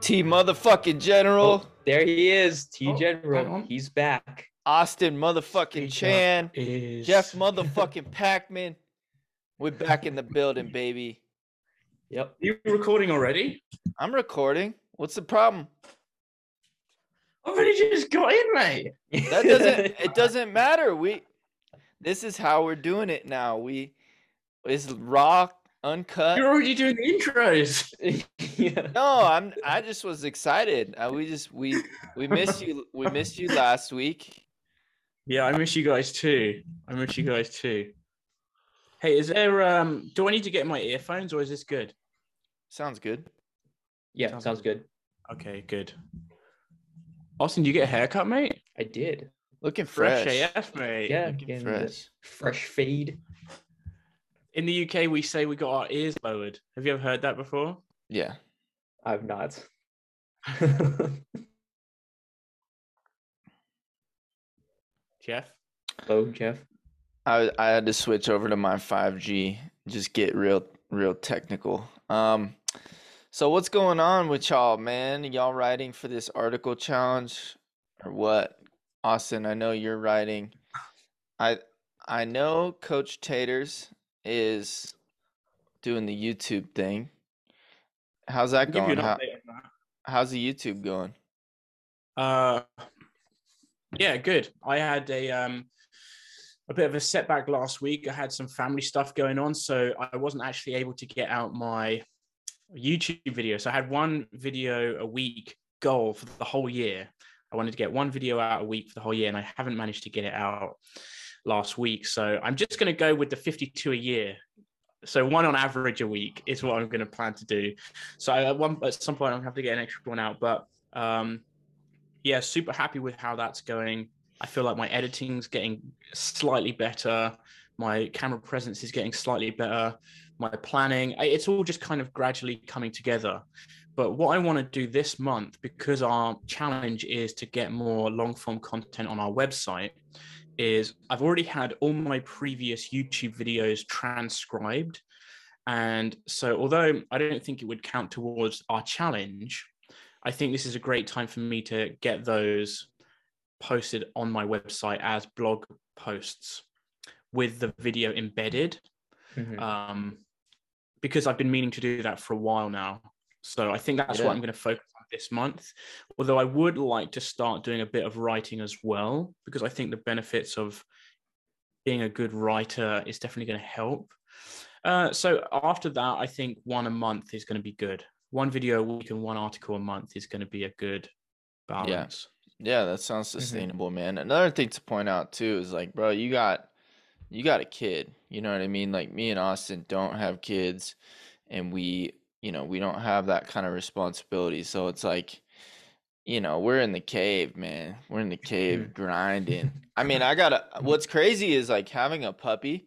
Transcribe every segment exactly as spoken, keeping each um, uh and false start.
T motherfucking General. Oh, there he is, T Oh, General. He's back. Austin motherfucking Chan. Is... Jeff motherfucking Packman. We're back in the building, baby. Yep. You recording already? I'm recording. What's the problem? I've already just got in, mate. That doesn't it doesn't matter. We this is how we're doing it now. We it's raw, uncut. You're already doing the intros. Yeah. No, I'm I just was excited. Uh, we just we we missed you we missed you last week. Yeah, I miss you guys too. I miss you guys too. Hey, is there um do I need to get my earphones or is this good? Sounds good. Yeah, Sounds sounds good. Okay, good. Austin, do you get a haircut, mate? I did. Looking fresh. Fresh A F, mate. Yeah, Looking getting fresh. this fresh fade. In the U K, we say we got our ears lowered. Have you ever heard that before? Yeah. I've not. Jeff? Oh, Jeff. I I had to switch over to my five G. Just get real real technical. Um so what's going on with y'all, man? Y'all writing for this article challenge or what? Austin, I know you're writing. I I know Coach Taters is doing the YouTube thing. How's that I'll give you going? an How, update on that. how's the YouTube going? Uh, yeah, good. I had a um a bit of a setback last week. I had some family stuff going on, so I wasn't actually able to get out my YouTube video. So I had one video a week goal for the whole year. I wanted to get one video out a week for the whole year, and I haven't managed to get it out last week. So I'm just going to go with the fifty-two a year. So one on average a week is what I'm going to plan to do. So at one at some point I'll have to get an extra one out, but um, yeah, super happy with how that's going. I feel like my editing's getting slightly better. My camera presence is getting slightly better. My planning, it's all just kind of gradually coming together. But what I want to do this month, because our challenge is to get more long form content on our website, is I've already had all my previous YouTube videos transcribed. And so although I don't think it would count towards our challenge, I think this is a great time for me to get those posted on my website as blog posts with the video embedded. Mhm. Um, because I've been meaning to do that for a while now. So I think that's Yeah. what I'm going to focus on this month. Although I would like to start doing a bit of writing as well, because I think the benefits of being a good writer is definitely going to help. Uh, so after that, I think one a month is going to be good. One video a week and one article a month is going to be a good balance. Yeah, that sounds Mm-hmm. sustainable, man. Another thing to point out too is like, bro, you got you got a kid. You know what I mean? Like me and Austin don't have kids and we, you know, we don't have that kind of responsibility. So it's like, you know, we're in the cave, man. We're in the cave grinding. I mean, I gotta what's crazy is like having a puppy,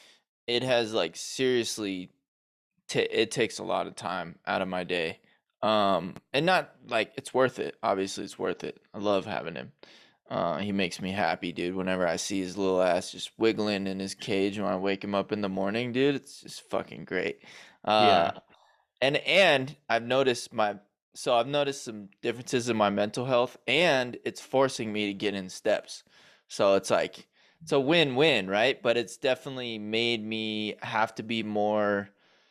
it has like seriously t- it takes a lot of time out of my day. Um, and not like it's worth it. Obviously, it's worth it. I love having him. Uh, he makes me happy, dude. Whenever I see his little ass just wiggling in his cage when I wake him up in the morning, dude, it's just fucking great. Uh, Yeah. and and I've noticed my so I've noticed some differences in my mental health, and it's forcing me to get in steps. So it's like it's a win-win, right? But it's definitely made me have to be more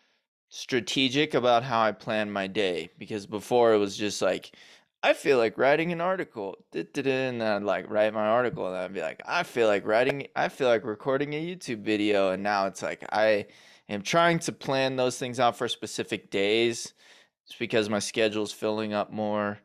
strategic about how I plan my day, because before it was just like I feel like writing an article, da-da-da, and then I'd like write my article, and I'd be like I feel like writing, I feel like recording a YouTube video, and now it's like I am trying to plan those things out for specific days. It's because my schedule's filling up more,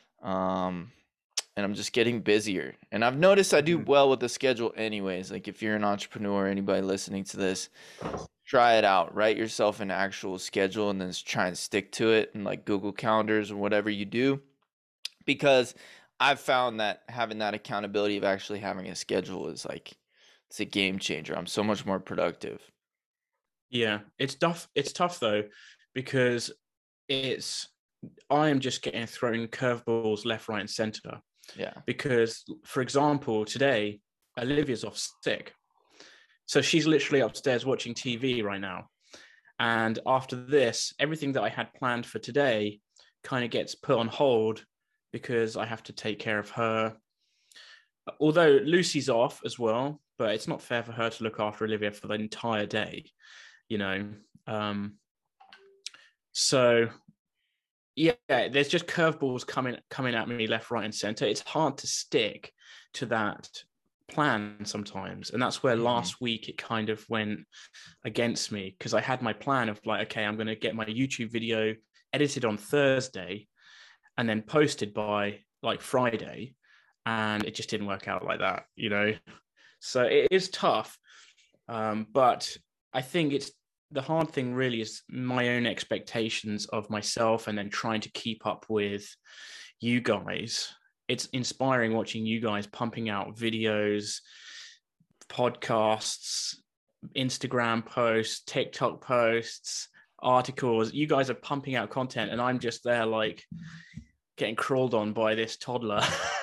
um, and I'm just getting busier. And I've noticed I do Mhm. well with the schedule anyways. Like if you're an entrepreneur, anybody listening to this, try it out. Write yourself an actual schedule and then just try and stick to it in like Google Calendars or whatever you do. Because I've found that having that accountability of actually having a schedule is like it's a game changer. I'm so much more productive. Yeah, it's tough. It's tough though, because it's I am just getting thrown curveballs left, right, and center. Yeah. Because, for example, today Olivia's off sick, so she's literally upstairs watching T V right now. And after this, everything that I had planned for today kind of gets put on hold because I have to take care of her. Although Lucy's off as well, but it's not fair for her to look after Olivia for the entire day, you know. Um, so yeah, there's just curveballs coming coming at me left, right, and center. It's hard to stick to that plan sometimes, and that's where mm-hmm. last week it kind of went against me, because I had my plan of like, okay, I'm going to get my YouTube video edited on Thursday and then posted by like Friday, and it just didn't work out like that, you know. So it is tough, um, but I think it's the hard thing really is my own expectations of myself, and then trying to keep up with you guys. It's inspiring watching you guys pumping out videos, podcasts, Instagram posts, TikTok posts, articles. You guys are pumping out content, and I'm just there like getting crawled on by this toddler.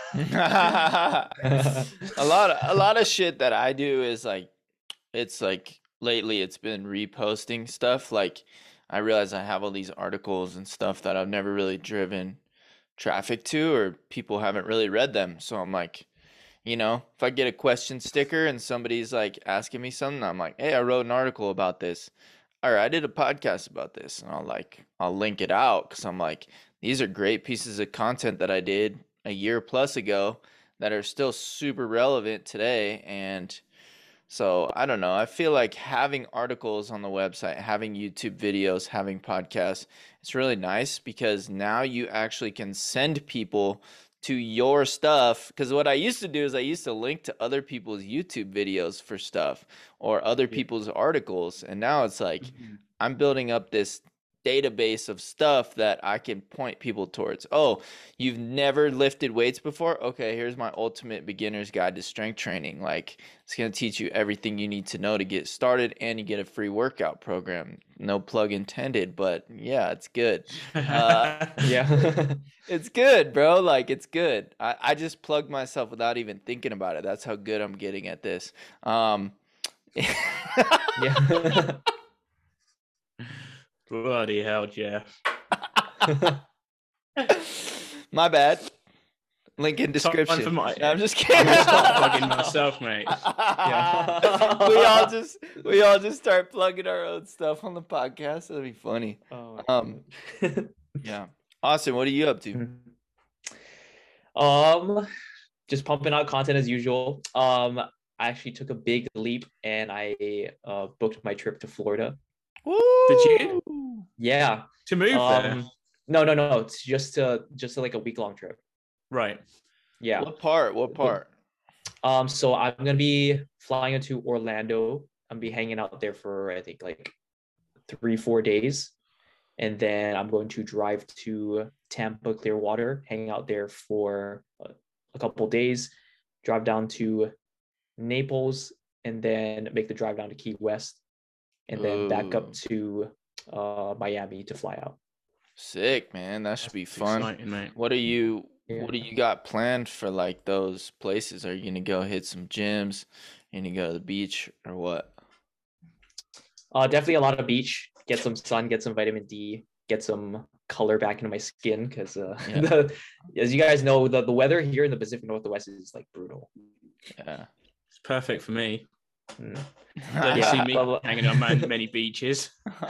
a lot of a lot of shit that I do is like, it's like lately it's been reposting stuff. Like I realize I have all these articles and stuff that I've never really driven traffic to, or people haven't really read them. So I'm like, you know, if I get a question sticker and somebody's like asking me something, I'm like, hey, I wrote an article about this, or I did a podcast about this, and I'll like I'll link it out, because I'm like, these are great pieces of content that I did a year plus ago that are still super relevant today. And so I don't know, I feel like having articles on the website, having YouTube videos, having podcasts, it's really nice, because now you actually can send people to your stuff. Because what I used to do is I used to link to other people's YouTube videos for stuff, or other people's articles. And now it's like, mm-hmm. I'm building up this database of stuff that I can point people towards. Oh, you've never lifted weights before? Okay, here's my ultimate beginner's guide to strength training. Like, it's going to teach you everything you need to know to get started, and you get a free workout program. No plug intended, but yeah, it's good. Uh, yeah. It's good, bro. Like, it's good. I, I just plugged myself without even thinking about it. That's how good I'm getting at this. Um, yeah. Bloody hell, Jeff. My bad. Link in description. For my, no, I'm just kidding. I'm gonna start plugging myself, mate. Yeah. we all just we all just start plugging our own stuff on the podcast. That'd be funny. Oh, um, yeah. Austin, what are you up to? Um, just pumping out content as usual. Um, I actually took a big leap, and I uh booked my trip to Florida. Woo! Did you? Yeah. To move um, there? No, no, no. It's just uh just like a week long trip. Right. Yeah. What part? What part? Um, so I'm gonna be flying into Orlando. I'm gonna be hanging out there for I think like three, four days. And then I'm going to drive to Tampa, Clearwater, hang out there for a, a couple days, drive down to Naples, and then make the drive down to Key West, and then Ooh. back up to uh, Miami to fly out. Sick, man. That should That's be fun. Exciting, mate. What are you Yeah. what do you got planned for like those places? Are you gonna go hit some gyms? You gonna go to the beach or what? Uh, definitely a lot of beach. Get some sun, get some vitamin D, get some color back into my skin, because uh, Yeah. the, as you guys know, the, the weather here in the Pacific Northwest is like brutal. Yeah. It's perfect for me. Mm. Don't Yeah. see me Well, hanging on man- many beaches.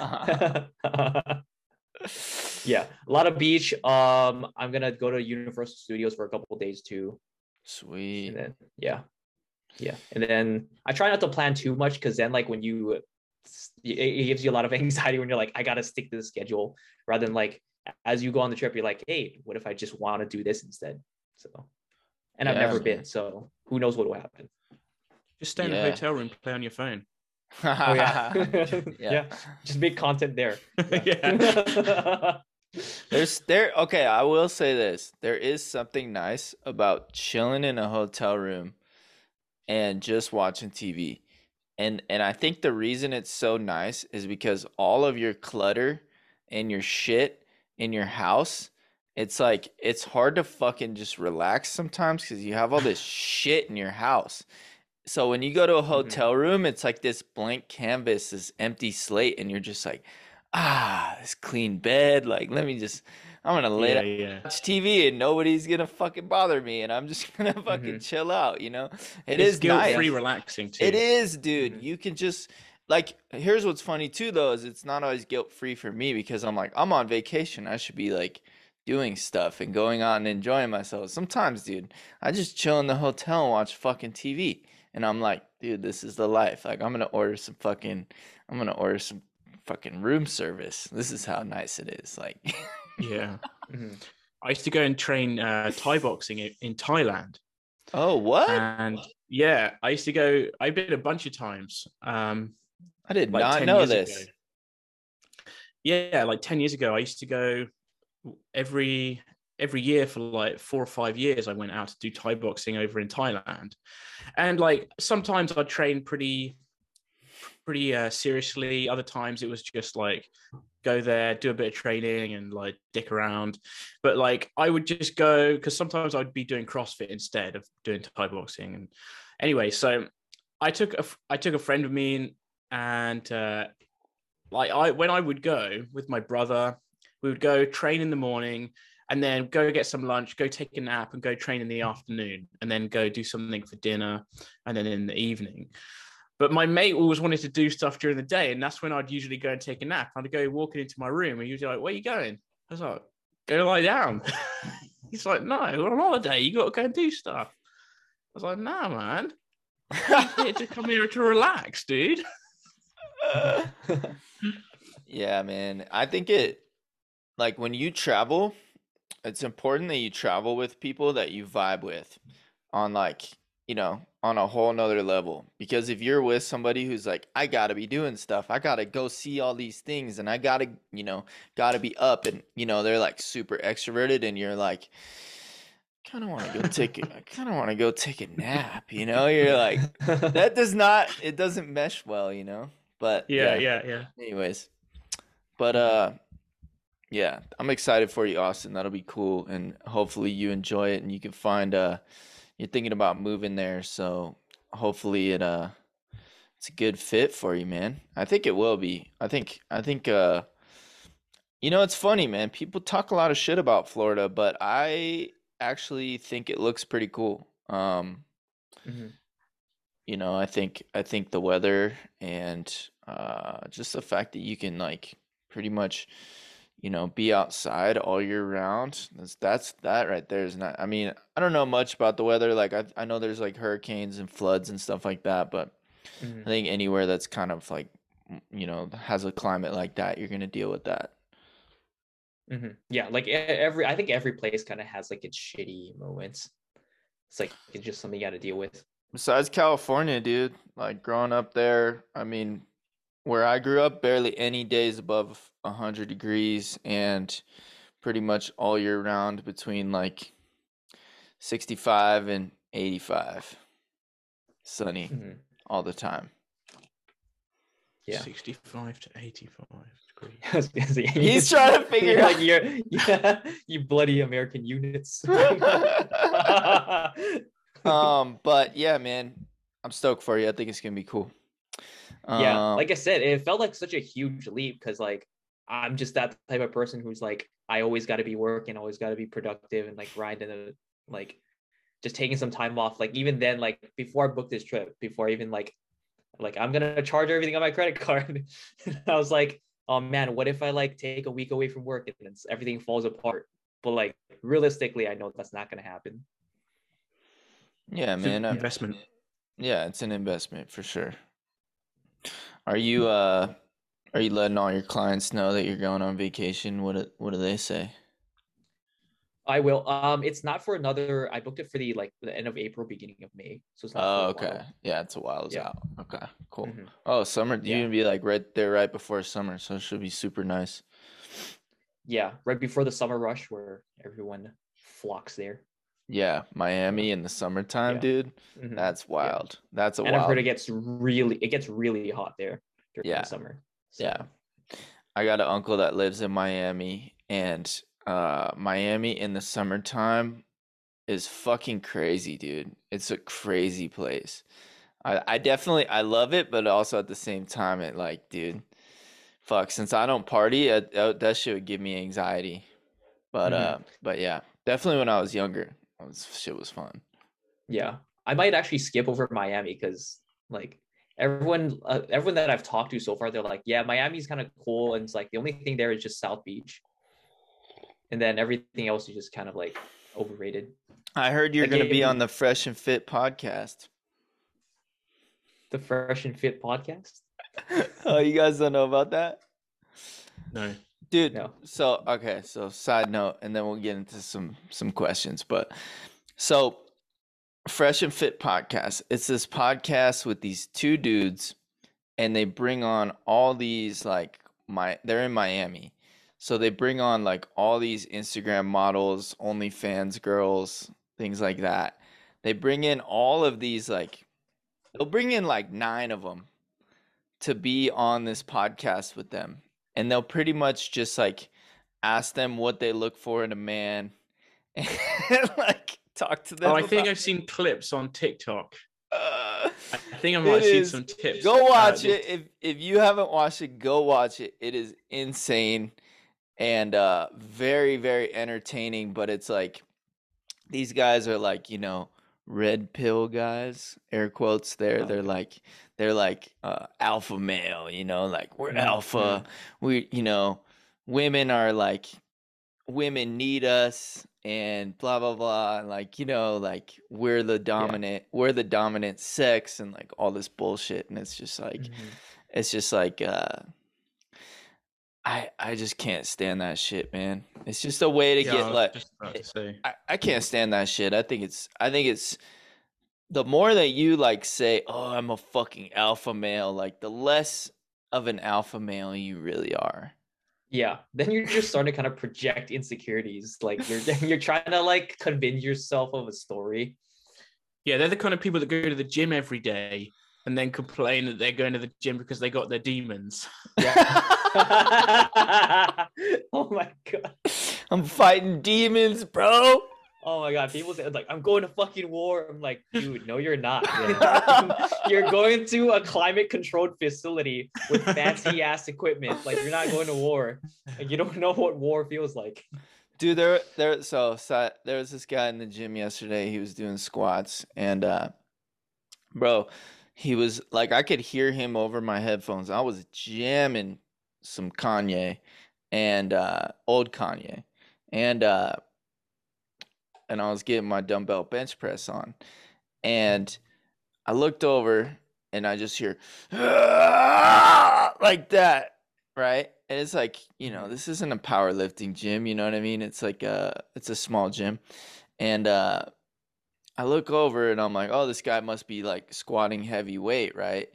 Yeah, a lot of beach. Um, I'm gonna go to Universal Studios for a couple of days too, Sweet. and then yeah, yeah, and then I try not to plan too much, because then like when you, it, it gives you a lot of anxiety when you're like, I gotta stick to the schedule, rather than like as you go on the trip, you're like, hey, what if I just want to do this instead? So, and I've Yeah, never man. been, so who knows what will happen. Just stay in Yeah. a hotel room, play on your phone. Oh yeah, Yeah. yeah, just make content there. Yeah. There's there okay, I will say this. There is something nice about chilling in a hotel room and just watching T V. And and I think the reason it's so nice is because all of your clutter and your shit in your house, it's like it's hard to fucking just relax sometimes, because you have all this shit in your house. So when you go to a hotel room, it's like this blank canvas, this empty slate, and you're just like, ah, this clean bed. Like, let me just I'm gonna lay Yeah, down, yeah. watch T V, and nobody's gonna fucking bother me, and I'm just gonna fucking Hmm. chill out. You know, it It's is guilt-free nice. relaxing It too. is, dude. Hmm. You can just like here's what's funny too though is it's not always guilt free for me because I'm like I'm on vacation. I should be like doing stuff and going out and enjoying myself. Sometimes, dude, I just chill in the hotel and watch fucking T V. And I'm like, dude, this is the life. Like I'm gonna order some fucking I'm gonna order some fucking room service. This is how nice it is. Like Yeah. Hmm. I used to go and train uh, Thai boxing in, in Thailand. Oh, what? And yeah, I used to go, I've been a bunch of times. Um, I did like not ten know years ago. this. Yeah, like ten years ago, I used to go every every year for like four or five years. I went out to do Thai boxing over in Thailand. And like sometimes I'd train pretty pretty uh, seriously. Other times it was just like go there, do a bit of training and like dick around. But like I would just go because sometimes I'd be doing CrossFit instead of doing Thai boxing. And anyway, so I took a I took a friend with me and uh, like I when I would go with my brother, we would go train in the morning and then go get some lunch, go take a nap and go train in the afternoon and then go do something for dinner and then in the evening. But my mate always wanted to do stuff during the day, and that's when I'd usually go and take a nap. I'd go walking into my room, and he'd be like, "Where are you going?" I was like, "Go lie down." He's like, "No, we're on holiday. You got to go and do stuff." I was like, "Nah, man. I'm here to come here to relax, dude." Yeah, man. I think it like when you travel, it's important that you travel with people that you vibe with on like, you know, on a whole nother level. Because if you're with somebody who's like, I gotta be doing stuff, I gotta go see all these things, and I gotta, you know, gotta be up, and you know, they're like super extroverted, and you're like, kind of want to go take, a- I kind of want to go take a nap, you know? You're like, that does not, it doesn't mesh well, you know? But Yeah, yeah, yeah, yeah. anyways. But uh, yeah, I'm excited for you, Austin. That'll be cool, and hopefully you enjoy it, and you can find uh, you're thinking about moving there, so hopefully it uh, it's a good fit for you, man. I think it will be. I think I think uh, you know, it's funny, man. People talk a lot of shit about Florida, but I actually think it looks pretty cool. Um, Hmm. you know, I think I think the weather and uh, just the fact that you can like pretty much you know, be outside all year round. That's that's that right there is not. I mean, I don't know much about the weather. Like I I know there's like hurricanes and floods and stuff like that, but I Hmm. think anywhere that's kind of like m- you know has a climate like that, you're gonna deal with that. Hmm. Yeah, like e- every I think every place kind of has like its shitty moments. It's like it's just something you got to deal with. Besides California, dude, like growing up there, I mean, where I grew up, barely any days above one hundred degrees and pretty much all year round between like sixty-five and eighty-five. Sunny Hmm. all the time. Yeah. sixty-five to eighty-five degrees. I was gonna say, He's trying to figure you're like out. you're yeah, you bloody American units. um, but yeah, man, I'm stoked for you. I think it's gonna be cool. Yeah, Um, like I said, it felt like such a huge leap because like I'm just that type of person who's like I always got to be working, always got to be productive and like grinding and like just taking some time off. Like even then, like before I booked this trip, before I even like like I'm gonna charge everything on my credit card, I was like, oh man, what if I like take a week away from work and then everything falls apart? But like realistically, I know that's not gonna happen. yeah, It's an man. Uh, investment. yeah, it's an investment for sure. Are you uh, are you letting all your clients know that you're going on vacation? What do, what do they say? I will. Um, it's not for another. I booked it for the like the end of April, beginning of May, so it's not for Oh, a okay. while. Yeah, it's a while Yeah. out. Okay, cool. Hmm. Oh, summer. You're Yeah. gonna be like right there, right before summer, so it should be super nice. Yeah, right before the summer rush where everyone flocks there. Yeah, So Miami in the summertime, yeah. dude. Hmm. That's Yeah. wild. That's a And I've heard it wild. gets really it gets really hot there during Yeah, the summer. yeah. So I got an uncle that lives in Miami, and uh, Miami in the summertime is fucking crazy, dude. It's a crazy place. I, I definitely I love it, but also at the same time, it like, dude, fuck. Since I don't party, uh, uh, that shit would give me anxiety. But Mhm. uh, but yeah, definitely when I was younger, it was, shit was fun. Yeah, I might actually skip over Miami because like everyone, uh, everyone that I've talked to so far, they're like, yeah, Miami's kind of cool, and it's like the only thing there is just South Beach, and then everything else is just kind of like overrated. I heard you're Like gonna be it- on the Fresh and Fit podcast. the Fresh and Fit podcast. Oh, you guys don't know about that? No. Dude, No. so okay, so side note, and then we'll get into some some questions. But so Fresh and Fit podcast, it's this podcast with these two dudes, and they bring on all these like my they're in Miami. So they bring on like all these Instagram models, OnlyFans girls, things like that. They bring in all of these like they'll bring in like nine of them to be on this podcast with them. And they'll pretty much just like ask them what they look for in a man and like talk to them. Oh, I think about- I've seen clips on TikTok. Uh, I think I might have it seen is- some tips. Go Uh, watch this- it. If if you haven't watched it, go watch it. It is insane and uh very, very entertaining. But it's like these guys are like, you know, red pill guys, air quotes there. Oh, They're okay. like they're like uh alpha male, you know, like we're Mhm, alpha. We you know, women are like women need us and blah blah blah and like you know like we're the dominant we're the dominant sex and like all this bullshit and it's just like Mhm. it's just like uh I I just can't stand that shit, man. It's just a way to yeah, I get was like just about to say. I, I can't stand that shit. I think it's I think it's the more that you like say, "Oh, I'm a fucking alpha male," like the less of an alpha male you really are. Yeah, then you're just starting to kind of project insecurities. Like you're you're trying to like convince yourself of a story. Yeah, they're the kind of people that go to the gym every day and then complain that they're going to the gym because they got their demons. Oh my god. I'm fighting demons, bro. Oh my god. People say like I'm going to fucking war. I'm like, dude, no, you're not. You're going to a climate controlled facility with fancy ass equipment. Like you're not going to war. Like you don't know what war feels like. Dude, there, there. So, so there was this guy in the gym yesterday. He was doing squats, and uh, bro, he was like, I could hear him over my headphones. I was jamming some Kanye, and uh, old Kanye, and uh, and I was getting my dumbbell bench press on, and I looked over, and I just hear like that, right? And it's like, you know, this isn't a powerlifting gym, you know what I mean? It's like a, it's a small gym. And uh, I look over and I'm like, oh, this guy must be like squatting heavy weight, right?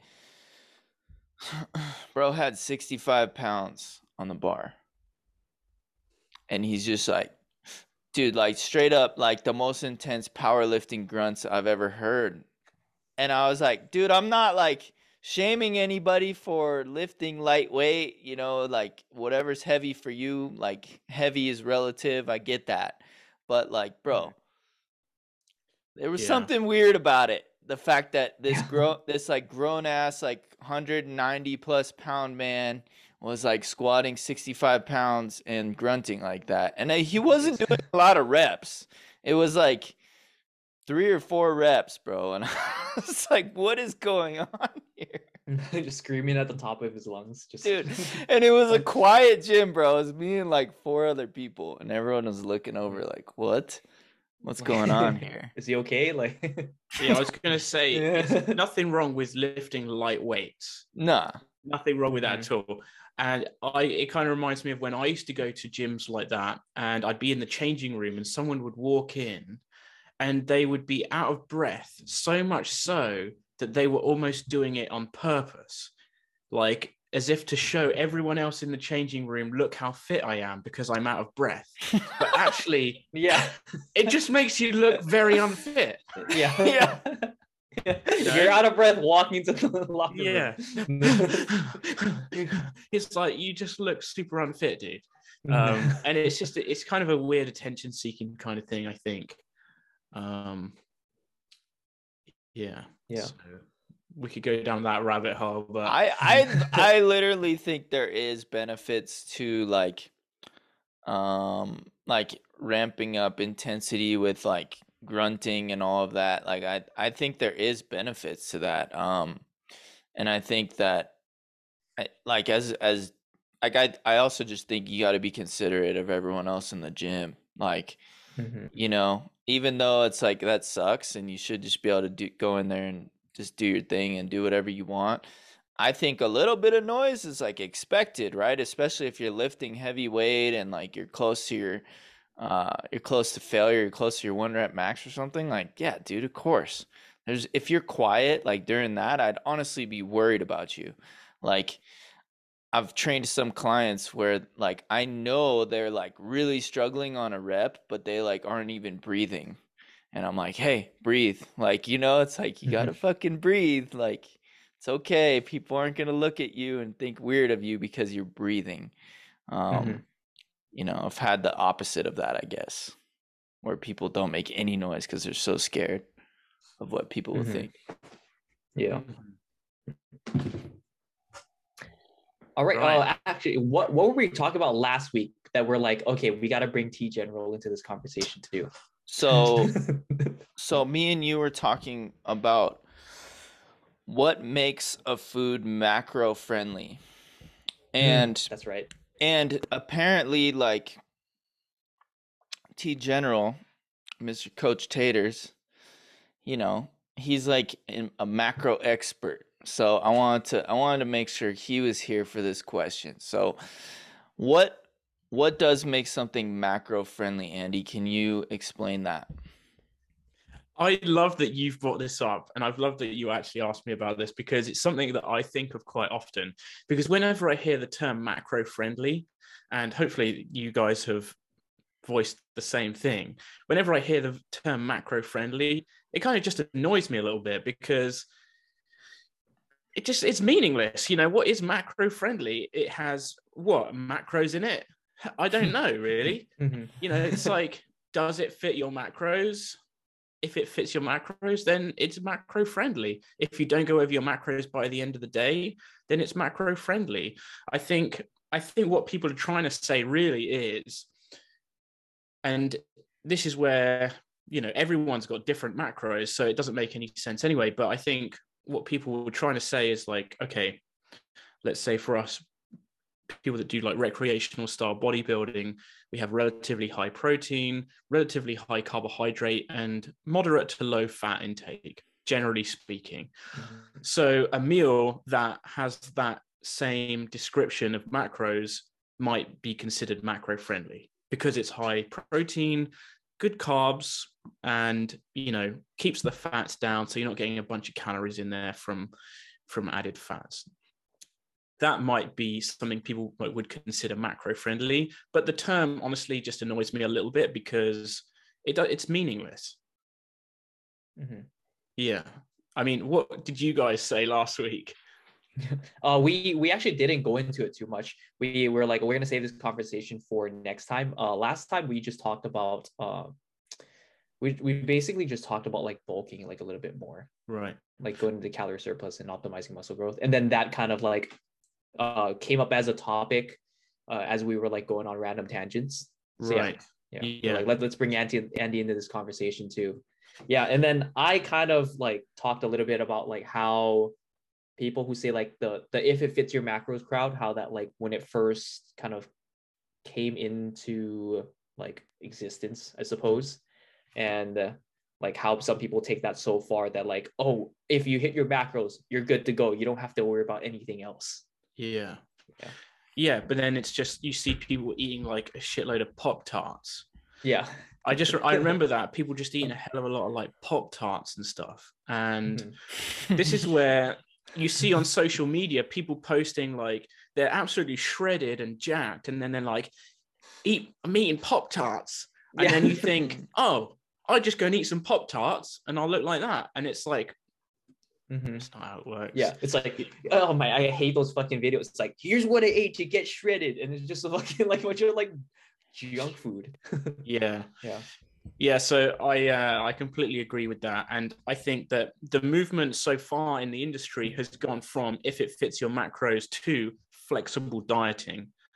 Bro had sixty-five pounds on the bar. And he's just like, dude, like straight up, like the most intense powerlifting grunts I've ever heard. And I was like, dude, I'm not like shaming anybody for lifting lightweight, you know, like whatever's heavy for you, like heavy is relative. I get that. But like, bro, there was Yeah. something weird about it. The fact that this Yeah. grown this like grown ass like one hundred ninety plus pound man was like squatting sixty-five pounds and grunting like that. And uh, he wasn't doing a lot of reps. It was like three or four reps, bro. And I was like, what is going on here? Just screaming at the top of his lungs. Just Dude, and it was a quiet gym, bro. It was me and like four other people, and everyone was looking over like, what? What's going on here? Is he okay? Like Yeah, I was going to say, Yeah. it's nothing wrong with lifting light weights. Nah. Nothing wrong with that at all. And I, it kind of reminds me of when I used to go to gyms like that, and I'd be in the changing room, and someone would walk in, and they would be out of breath, so much so that they were almost doing it on purpose, like as if to show everyone else in the changing room, look how fit I am because I'm out of breath. But actually, yeah. it just makes you look very unfit. Yeah. Yeah. You're out of breath walking to the locker Yeah. room. It's like you just look super unfit, dude. Um, and it's just it's kind of a weird attention seeking kind of thing, I think. Um, yeah. Yeah. So we could go down that rabbit hole, but I I I literally think there is benefits to like um, like ramping up intensity with like grunting and all of that. Like I, I think there is benefits to that. Um, and I think that, I, like as as like I, I also just think you got to be considerate of everyone else in the gym. Like, Mm-hmm. you know, even though it's like that sucks, and you should just be able to do go in there and just do your thing and do whatever you want. I think a little bit of noise is like expected, right? Especially if you're lifting heavy weight and like you're close to your uh you're close to failure, you're close to your one rep max or something. Like, yeah, dude, of course. There's if you're quiet like during that, I'd honestly be worried about you. Like I've trained some clients where like I know they're like really struggling on a rep, but they like aren't even breathing. And I'm like, hey, breathe. Like, you know, it's like you gotta fucking breathe. Like, it's okay. People aren't gonna look at you and think weird of you because you're breathing. Um, Mm-hmm. you know, I've had the opposite of that, I guess, where people don't make any noise because they're so scared of what people will Mm-hmm. think. Yeah. All right. Right. Uh, actually, what what were we talking about last week that we're like, okay, we got to bring T General into this conversation too? So, so me and you were talking about what makes a food macro friendly. And That's right. and apparently like T General, Mister Coach Taters, you know, he's like in- a macro expert. So I wanted to I wanted to make sure he was here for this question. So what what does make something macro friendly, Andy? Can you explain that? I love that you've brought this up, and I've loved that you actually asked me about this because it's something that I think of quite often. Because whenever I hear the term macro friendly, and hopefully you guys have voiced the same thing, whenever I hear the term macro friendly, it kind of just annoys me a little bit because it just it's meaningless. You know, what is macro friendly? It has what macros in it? I don't know really. Mm-hmm. You know, it's like, does it fit your macros? If it fits your macros, then it's macro friendly. If you don't go over your macros by the end of the day, then it's macro friendly. I think I think what people are trying to say really is, and this is where, you know, everyone's got different macros, so it doesn't make any sense anyway. But I think what people were trying to say is like, okay, let's say for us, people that do like recreational style bodybuilding, we have relatively high protein, relatively high carbohydrate, and moderate to low fat intake, generally speaking. Mm-hmm. So a meal that has that same description of macros might be considered macro friendly because it's high protein, good carbs, and, you know, keeps the fats down, so you're not getting a bunch of calories in there from from added fats. That might be something people would consider macro friendly, but the term honestly just annoys me a little bit because it it's meaningless. Mm-hmm. Yeah. I mean, what did you guys say last week? Uh, we we actually didn't go into it too much. We were like, we're gonna save this conversation for next time. Uh, last time we just talked about uh, we we basically just talked about like bulking like a little bit more, Right. like going to the calorie surplus and optimizing muscle growth, and then that kind of like uh came up as a topic uh, as we were like going on random tangents. So, Right. Yeah, yeah. Yeah. Like let, let's bring Andy Andy into this conversation too. Yeah, and then I kind of like talked a little bit about like how people who say like the the if it fits your macros crowd, how that like when it first kind of came into like existence, I suppose, and uh, like how some people take that so far that like, oh, if you hit your macros, you're good to go. You don't have to worry about anything else. Yeah. Yeah. Yeah, but then it's just you see people eating like a shitload of Pop Tarts. Yeah. I just I remember that people just eating a hell of a lot of like Pop Tarts and stuff. And Mm-hmm. this is where you see on social media people posting like they're absolutely shredded and jacked, and then they're like, eat I'm eating Pop Tarts. And Yeah. then you think, oh, I'll just go and eat some Pop Tarts and I'll look like that. And it's like, Mm-hmm. that's not how it works. Yeah, it's like, oh my, I hate those fucking videos. It's like, here's what I ate to get shredded, and it's just a fucking like what you're like junk food. Yeah. Yeah. Yeah, so I uh, I completely agree with that, and I think that the movement so far in the industry has gone from if it fits your macros to flexible dieting.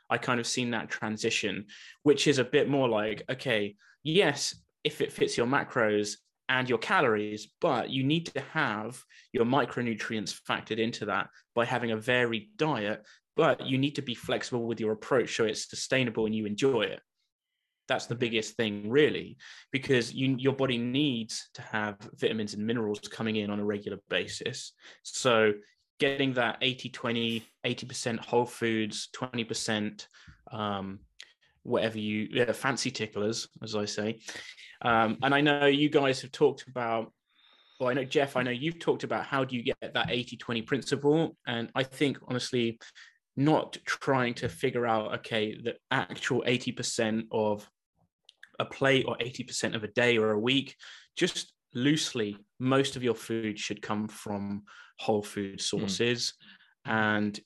I kind of seen that transition, which is a bit more like, okay, yes, if it fits your macros and your calories, but you need to have your micronutrients factored into that by having a varied diet, but you need to be flexible with your approach so it's sustainable and you enjoy it. That's the biggest thing, really, because you, your body needs to have vitamins and minerals coming in on a regular basis. So getting that eighty twenty, eighty percent whole foods, twenty percent um, whatever you, yeah, fancy ticklers, as I say. Um, and I know you guys have talked about, well, I know, Jeff, I know you've talked about how do you get that eighty twenty principle. And I think, honestly, not trying to figure out, okay, the actual eighty percent of a plate or eighty percent of a day or a week, just loosely, most of your food should come from whole food sources. Mm. And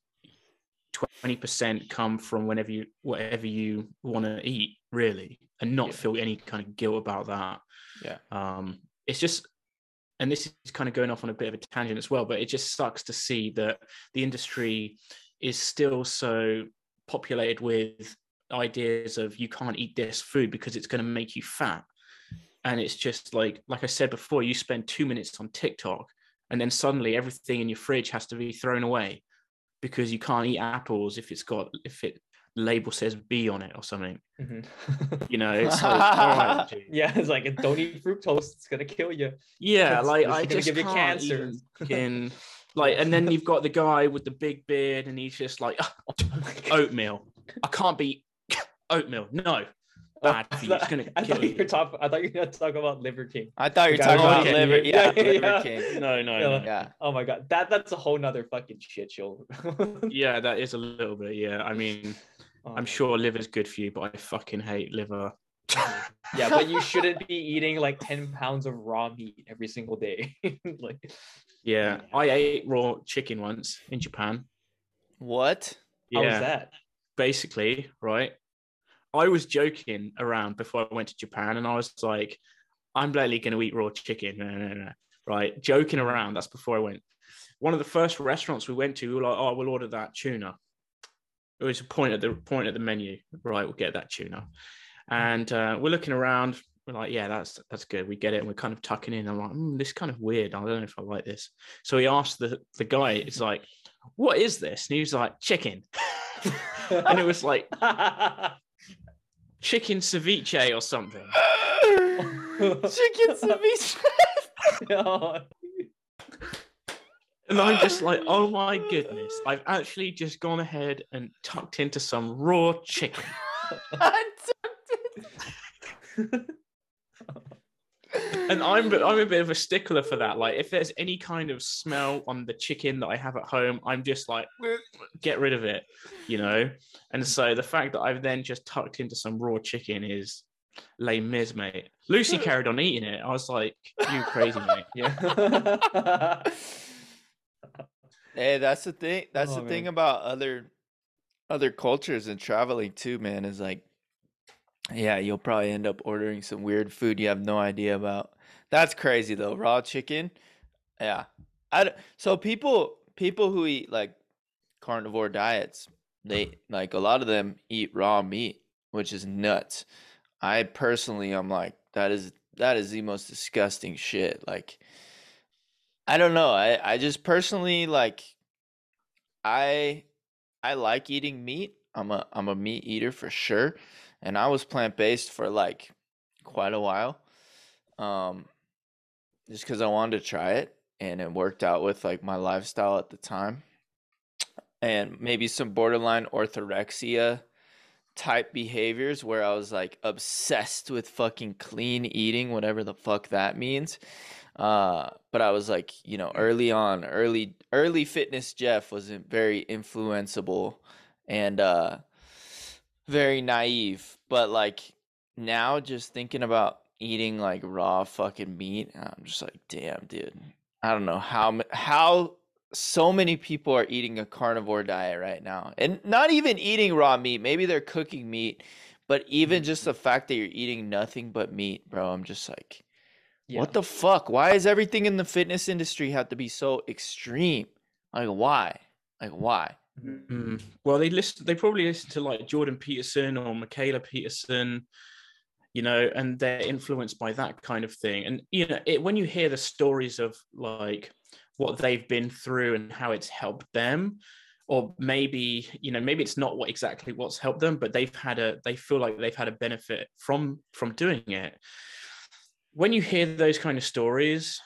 twenty percent come from whenever you, whatever you want to eat, really, and not yeah. feel any kind of guilt about that. Yeah. Um, it's just, and this is kind of going off on a bit of a tangent as well, but it just sucks to see that the industry is still so populated with ideas of you can't eat this food because it's going to make you fat. And it's just like, like I said before, you spend two minutes on TikTok and then suddenly everything in your fridge has to be thrown away because you can't eat apples if it's got, if it label says B on it or something. Mm-hmm. You know, it's like, all right, dude. Yeah, it's like, don't eat fructose, it's gonna kill you. Yeah, it's, like it's I just give can't you cancer. Fucking, like, and then you've got the guy with the big beard and he's just like, oh, oatmeal. I can't be oatmeal. No. Bad for you. It's gonna I kill thought you you. were talking. I thought you were talking about Liver King. I thought you were The guy talking about who- liver. Yeah, yeah, Liver yeah. King. No, no, Yeah. no. Yeah. Oh my god, that that's a whole nother fucking shit show. Yeah, that is a little bit. Yeah, I mean, Oh I'm my sure liver's good for you, but I fucking hate liver. Yeah, but you shouldn't be eating like ten pounds of raw meat every single day. Like, Yeah, I ate raw chicken once in Japan. What? how was Yeah, that? basically, right? I was joking around before I went to Japan, and I was like, I'm barely going to eat raw chicken. No, no, no. Right? Joking around. That's before I went. One of the first restaurants we went to, we were like, oh, we'll order that tuna. It was a point at the point at the menu. Right, we'll get that tuna. And uh, we're looking around. We're like, yeah, that's that's good. We get it. And we're kind of tucking in. I'm like, mm, this is kind of weird. I don't know if I like this. So he asked the, the guy, it's like, what is this? And he was like, chicken. And it was like, chicken ceviche or something. Chicken ceviche. No. And I'm just like, oh my goodness, I've actually just gone ahead and tucked into some raw chicken. And I'm I'm a bit of a stickler for that. Like, if there's any kind of smell on the chicken that I have at home, I'm just like, get rid of it, you know? And so the fact that I've then just tucked into some raw chicken is Les Mis, mate. Lucy carried on eating it. I was like, you crazy, mate. Yeah. Hey, that's the thing. That's Oh, the man. thing about other other cultures and traveling too, man, is like, yeah, you'll probably end up ordering some weird food you have no idea about. That's crazy though. Raw chicken. Yeah. I d- so people people who eat like carnivore diets, they like a lot of them eat raw meat, which is nuts. I personally I'm like that is that is the most disgusting shit. Like I don't know. I I just personally like I I like eating meat. I'm a I'm a meat eater for sure, and I was plant-based for like quite a while. Um just cuz I wanted to try it and it worked out with like my lifestyle at the time. And maybe some borderline orthorexia type behaviors where I was like obsessed with fucking clean eating, whatever the fuck that means. Uh, but I was like, you know, early on, early early fitness Jeff wasn't very influenceable and uh very naive. But like now just thinking about eating like raw fucking meat, I'm just like, damn, dude. I don't know how m- how so many people are eating a carnivore diet right now. And not even eating raw meat. Maybe they're cooking meat, but even just the fact that you're eating nothing but meat, bro, I'm just like, Yeah. what the fuck? Why does everything in the fitness industry have to be so extreme? Like, why? Like, why? Mm. Well, they listen. They probably listen to like Jordan Peterson or Michaela Peterson, you know, and they're influenced by that kind of thing. And you know, it, when you hear the stories of like what they've been through and how it's helped them, or maybe you know, maybe it's not what exactly what's helped them, but they've had a, they feel like they've had a benefit from from doing it. When you hear those kind of stories,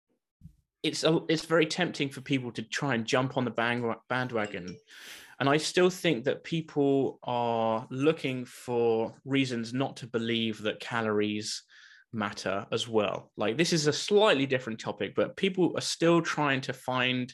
it's a, it's very tempting for people to try and jump on the band, bandwagon. And I still think that people are looking for reasons not to believe that calories matter as well. Like, this is a slightly different topic, but people are still trying to find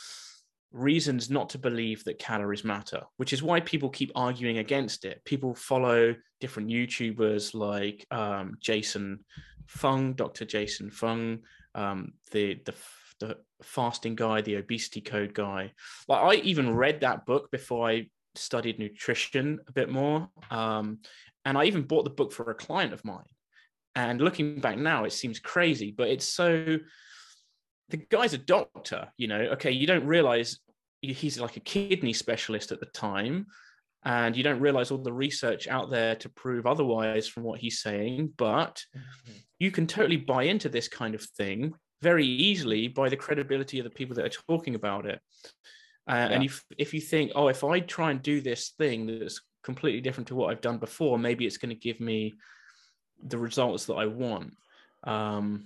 reasons not to believe that calories matter, which is why people keep arguing against it. People follow different YouTubers like um, Jason Fung, Doctor Jason Fung, um, the the the fasting guy, the obesity code guy. Like, I even read that book before I studied nutrition a bit more, um, and I even bought the book for a client of mine. And looking back now, it seems crazy, but it's so. The guy's a doctor, you know. Okay, you don't realize he's like a kidney specialist at the time, and you don't realize all the research out there to prove otherwise from what he's saying, but mm-hmm. you can totally buy into this kind of thing very easily by the credibility of the people that are talking about it. Uh, yeah. And if, if you think, oh, if I try and do this thing that's completely different to what I've done before, maybe it's going to give me the results that I want. Um,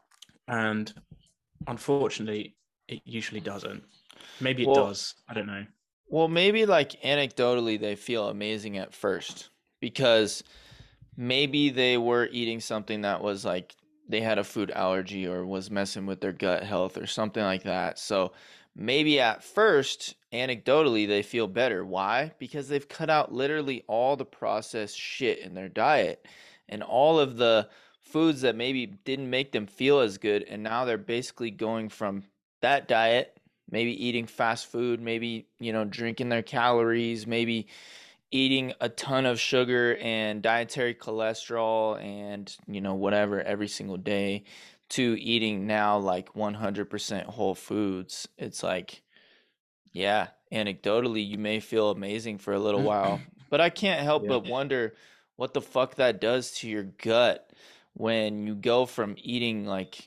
and unfortunately, it usually doesn't. Maybe it well, does. I don't know. Well, maybe like anecdotally, they feel amazing at first because maybe they were eating something that was like they had a food allergy or was messing with their gut health or something like that. So maybe at first, anecdotally, they feel better. Why? Because they've cut out literally all the processed shit in their diet and all of the foods that maybe didn't make them feel as good. And now they're basically going from that diet, maybe eating fast food, maybe, you know, drinking their calories, maybe eating a ton of sugar and dietary cholesterol and, you know, whatever every single day, to eating now like one hundred percent whole foods. It's like, yeah, anecdotally, you may feel amazing for a little while, but I can't help yeah. but wonder what the fuck that does to your gut when you go from eating like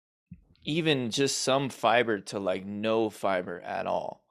even just some fiber to like no fiber at all.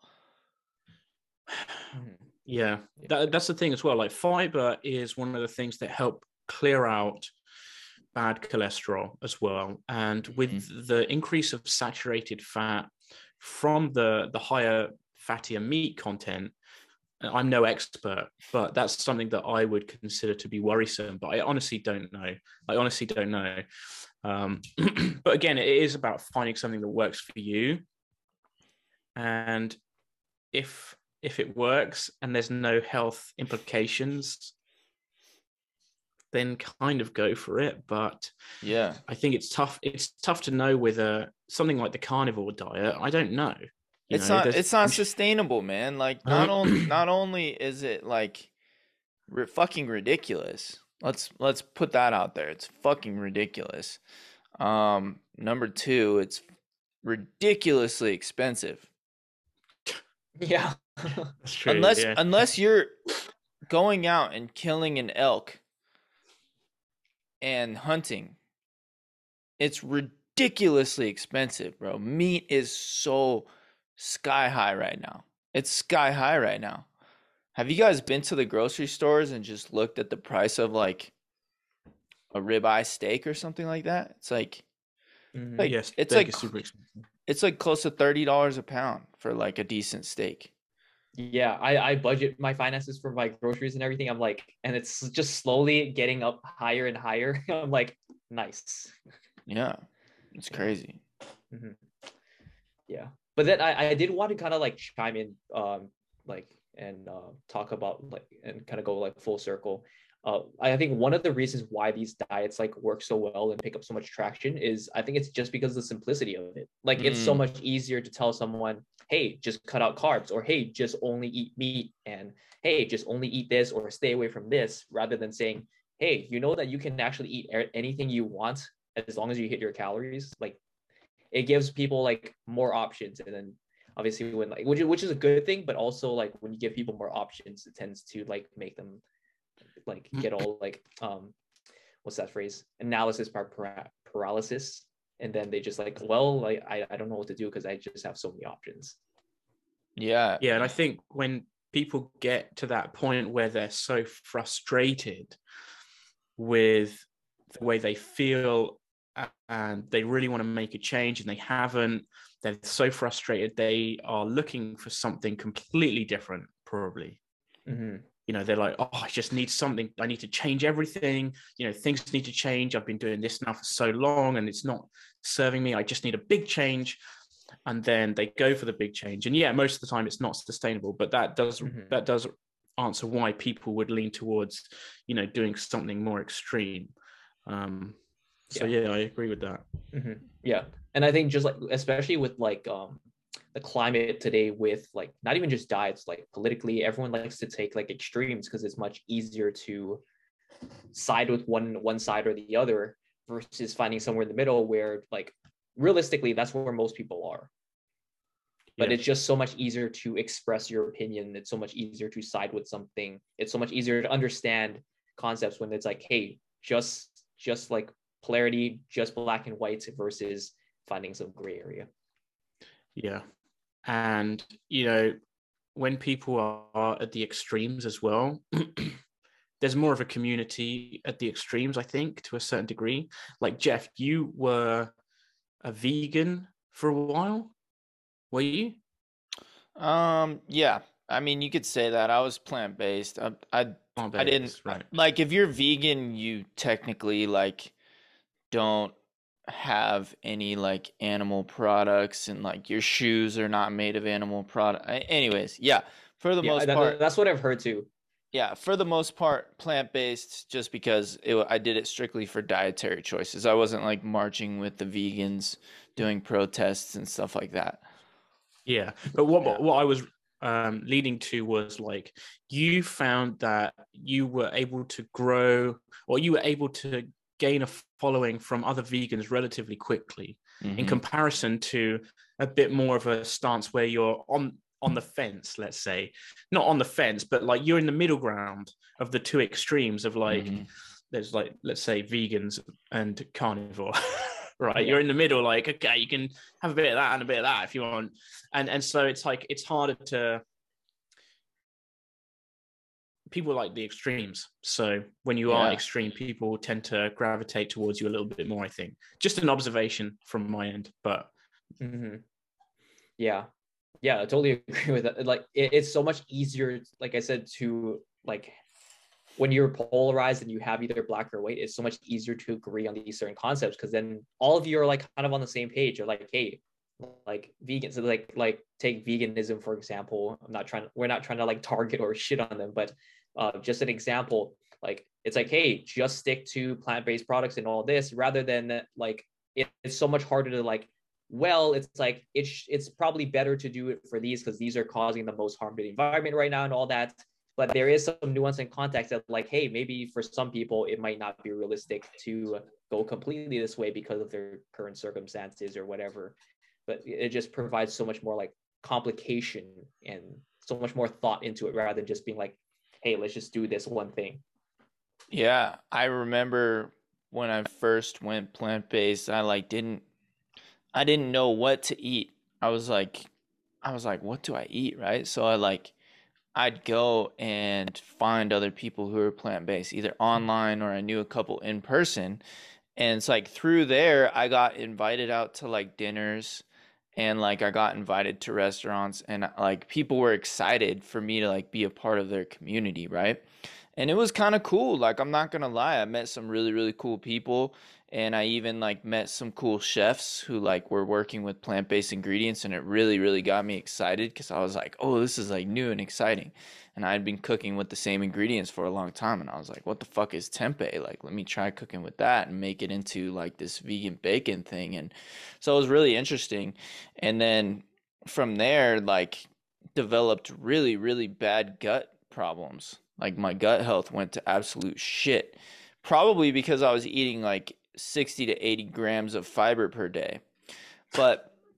Yeah, that, that's the thing as well. Like, fiber is one of the things that help clear out bad cholesterol as well. And with mm-hmm. the increase of saturated fat from the, the higher fattier meat content, I'm no expert, but that's something that I would consider to be worrisome. But I honestly don't know. I honestly don't know. Um, but again, it is about finding something that works for you. And if if it works and there's no health implications, then kind of go for it. But yeah, I think it's tough. It's tough to know with a something like the carnivore diet. I don't know. You it's know, not. It's not sustainable, man. Like, not only not only is it like r- fucking ridiculous. Let's let's put that out there. It's fucking ridiculous. Um, number two, it's ridiculously expensive. Yeah. That's true. Unless yeah. unless you're going out and killing an elk and hunting, it's ridiculously expensive, bro. Meat is so sky high right now. It's sky high right now. Have you guys been to the grocery stores and just looked at the price of like a ribeye steak or something like that? It's like, mm-hmm. like yes, it's like super expensive. It's like close to thirty dollars a pound for like a decent steak. Yeah, I, I budget my finances for my groceries and everything. I'm like, and it's just slowly getting up higher and higher. I'm like, nice. Yeah, it's crazy. Mm-hmm. Yeah, but then I, I did want to kind of like chime in, um, like and uh, talk about like and kind of go like full circle. Uh, I think one of the reasons why these diets like work so well and pick up so much traction is I think it's just because of the simplicity of it. Like mm. it's so much easier to tell someone, hey, just cut out carbs, or hey, just only eat meat, and hey, just only eat this or stay away from this, rather than saying, hey, you know that you can actually eat anything you want as long as you hit your calories. Like it gives people like more options. And then obviously when like which is, which is a good thing, but also like when you give people more options, it tends to like make them like get all like um what's that phrase, analysis par paralysis, and then they just like, well, like I, I don't know what to do because I just have so many options. Yeah. Yeah, and I think when people get to that point where they're so frustrated with the way they feel and they really want to make a change and they haven't, they're so frustrated, they are looking for something completely different, probably. Mm-hmm. You know, they're like, oh, I just need something. I need to change everything. You know, things need to change. I've been doing this now for so long and it's not serving me. I just need a big change. And then they go for the big change. And yeah, most of the time it's not sustainable, but that does Mm-hmm. that does answer why people would lean towards, you know, doing something more extreme. Um, so yeah. yeah, I agree with that. Mm-hmm. Yeah. And I think just like, especially with like um the climate today, with like not even just diets, like politically, everyone likes to take like extremes because it's much easier to side with one one side or the other versus finding somewhere in the middle where like realistically that's where most people are. But yeah. It's just so much easier to express your opinion. It's so much easier to side with something. It's so much easier to understand concepts when it's like, hey, just just like polarity, just black and white versus finding some gray area. Yeah. And, you know, when people are at the extremes as well, there's more of a community at the extremes, I think, to a certain degree. Like, Jeff, you were a vegan for a while, were you? Um, yeah. I mean, you could say that. I was plant-based. I, I, Plant-based, I didn't, right. like, if you're vegan, you technically, like, don't have any like animal products, and like your shoes are not made of animal product. Anyways, yeah, for the yeah, most that, part, that's what I've heard too. Yeah, for the most part, plant-based, just because it, I did it strictly for dietary choices. I wasn't like marching with the vegans, doing protests and stuff like that. Yeah, but what Yeah. what I was um, leading to was like, you found that you were able to grow, or you were able to gain a following from other vegans relatively quickly, Mm-hmm. in comparison to a bit more of a stance where you're on on the fence, let's say, not on the fence, but like you're in the middle ground of the two extremes of like, Mm-hmm. there's like, let's say vegans and carnivore, right? Yeah. You're in the middle, like, okay, you can have a bit of that and a bit of that if you want. And, and so it's like, it's harder to, people like the extremes. So when you are Yeah. extreme, people tend to gravitate towards you a little bit more, I think. Just an observation from my end, but. Mm-hmm. Yeah. Yeah, I totally agree with that. Like, it, it's so much easier, like I said, to like, when you're polarized and you have either black or white, it's so much easier to agree on these certain concepts, because then all of you are like kind of on the same page. You're like, hey, like vegans, so like like take veganism for example. I'm not trying, we're not trying to like target or shit on them, but uh, just an example. Like, it's like, hey, just stick to plant-based products and all this, rather than like, it, it's so much harder to like, well, it's like it's it's probably better to do it for these because these are causing the most harm to the environment right now and all that. But there is some nuance and context that like, hey, maybe for some people it might not be realistic to go completely this way because of their current circumstances or whatever. But it just provides so much more like complication and so much more thought into it, rather than just being like, hey, let's just do this one thing. Yeah, I remember when I first went plant-based, I like didn't I didn't know what to eat. I was like I was like, what do I eat, right? So I like I'd go and find other people who are plant-based, either online or I knew a couple in person. And it's like through there, I got invited out to like dinners, and like I got invited to restaurants, and like people were excited for me to like be a part of their community, right? And it was kind of cool. Like, I'm not gonna lie, I met some really, really cool people, and I even like met some cool chefs who like were working with plant-based ingredients, and it really, really got me excited because I was like, oh, this is like new and exciting. And I had been cooking with the same ingredients for a long time, and I was like, what the fuck is tempeh? Like, let me try cooking with that and make it into like this vegan bacon thing. And so it was really interesting. And then from there, like, developed really, really bad gut problems. Like, my gut health went to absolute shit. Probably because I was eating like sixty to eighty grams of fiber per day. But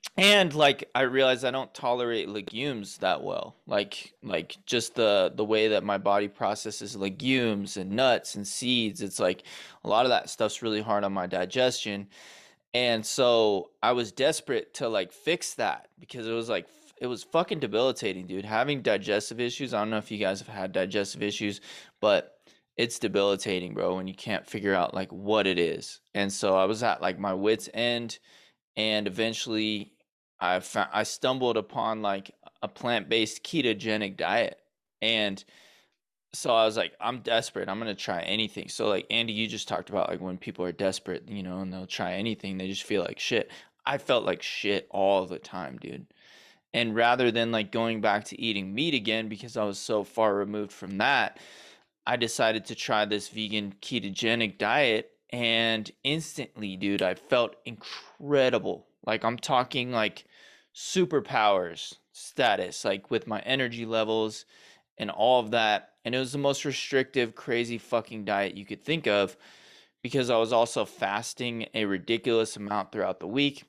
and like I realized I don't tolerate legumes that well. Like like just the the way that my body processes legumes and nuts and seeds. It's like a lot of that stuff's really hard on my digestion. And so I was desperate to like fix that because it was like f- it was fucking debilitating, dude. Having digestive issues. I don't know if you guys have had digestive issues, but it's debilitating, bro, when you can't figure out like what it is. And so I was at like my wits end, and eventually I found I stumbled upon like a plant-based ketogenic diet. And so I was like, I'm desperate. I'm gonna try anything. So like Andy, you just talked about like when people are desperate, you know, and they'll try anything, they just feel like shit. I felt like shit all the time, dude. And rather than like going back to eating meat again because I was so far removed from that, I decided to try this vegan ketogenic diet, and instantly, dude, I felt incredible. Like I'm talking like superpowers status, like with my energy levels and all of that. And it was the most restrictive, crazy fucking diet you could think of because I was also fasting a ridiculous amount throughout the week.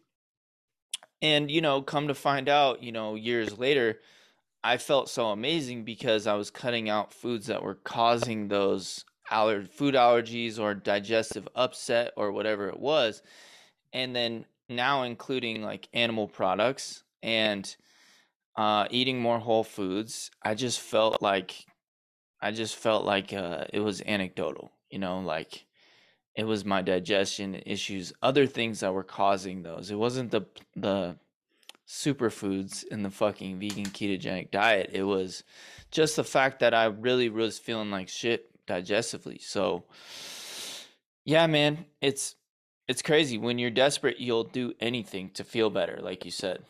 And, you know, come to find out, you know, years later, I felt so amazing because I was cutting out foods that were causing those aller- food allergies or digestive upset or whatever it was. And then now including like animal products and uh, eating more whole foods, I just felt like I just felt like uh, it was anecdotal, you know, like it was my digestion issues, other things that were causing those. It wasn't the the superfoods in the fucking vegan ketogenic diet. It was just the fact that I really was feeling like shit digestively. So yeah, man, it's it's crazy. When you're desperate, you'll do anything to feel better, like you said.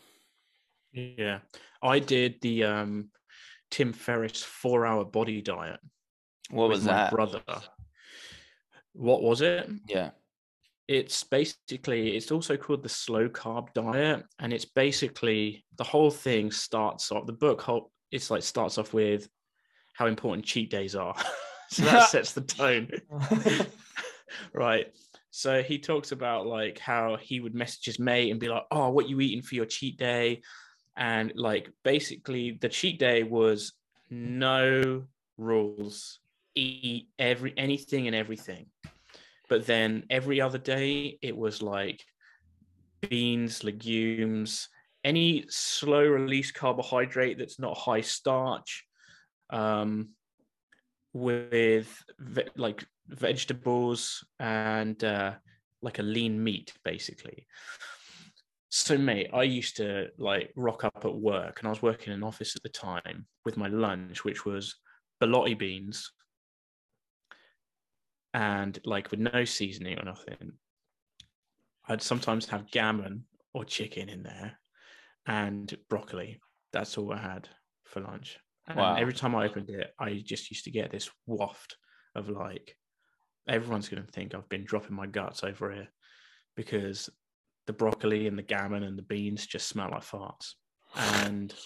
Yeah, I did the um, Tim Ferriss four-hour body diet What with was my that? brother. What was it? Yeah. It's basically, it's also called the slow carb diet, and it's basically the whole thing starts off. The book whole it's like starts off with how important cheat days are, so that sets the tone, right? So he talks about like how he would message his mate and be like, "Oh, what you eating for your cheat day?" And like basically the cheat day was no rules, eat every anything and everything. But then every other day it was like beans, legumes, any slow release carbohydrate that's not high starch, um, with ve- like vegetables and uh, like a lean meat, basically. So, mate, I used to like rock up at work, and I was working in an office at the time with my lunch, which was bolotti beans and like with no seasoning or nothing. I'd sometimes have gammon or chicken in there and broccoli. That's all I had for lunch. And Wow. every time I opened it, I just used to get this waft of like, everyone's going to think I've been dropping my guts over here because the broccoli and the gammon and the beans just smell like farts. And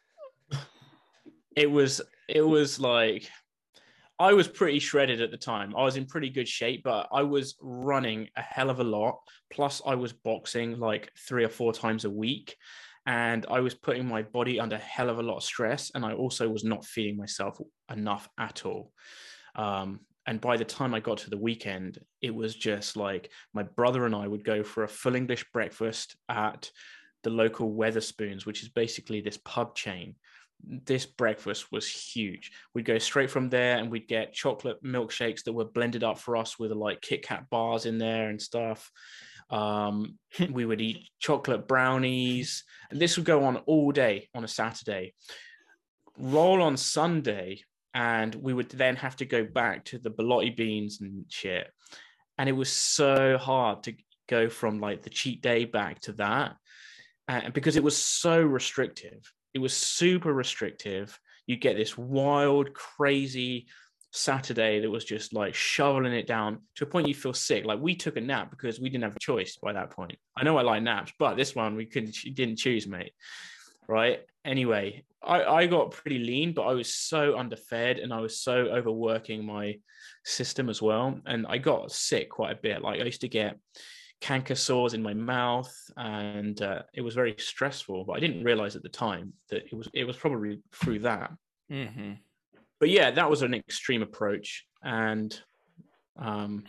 it was, it was like, I was pretty shredded at the time. I was in pretty good shape, but I was running a hell of a lot. Plus, I was boxing like three or four times a week. And I was putting my body under a hell of a lot of stress. And I also was not feeding myself enough at all. Um, and by the time I got to the weekend, it was just like my brother and I would go for a full English breakfast at the local Weatherspoons, which is basically this pub chain. This breakfast was huge. We'd go straight from there and we'd get chocolate milkshakes that were blended up for us with like Kit Kat bars in there and stuff. Um, we would eat chocolate brownies, and this would go on all day on a Saturday. Roll on Sunday, and we would then have to go back to the bolotti beans and shit. And it was so hard to go from like the cheat day back to that, and because it was so restrictive. It was super restrictive. You get this wild, crazy Saturday that was just like shoveling it down to a point you feel sick. Like we took a nap because we didn't have a choice by that point. I know I like naps, but this one we couldn't, didn't choose, mate. Right. Anyway, I, I got pretty lean, but I was so underfed and I was so overworking my system as well. And I got sick quite a bit. Like I used to get canker sores in my mouth, and uh, it was very stressful. But I didn't realize at the time that it was it was probably through that. Mm-hmm. But yeah, that was an extreme approach, and um,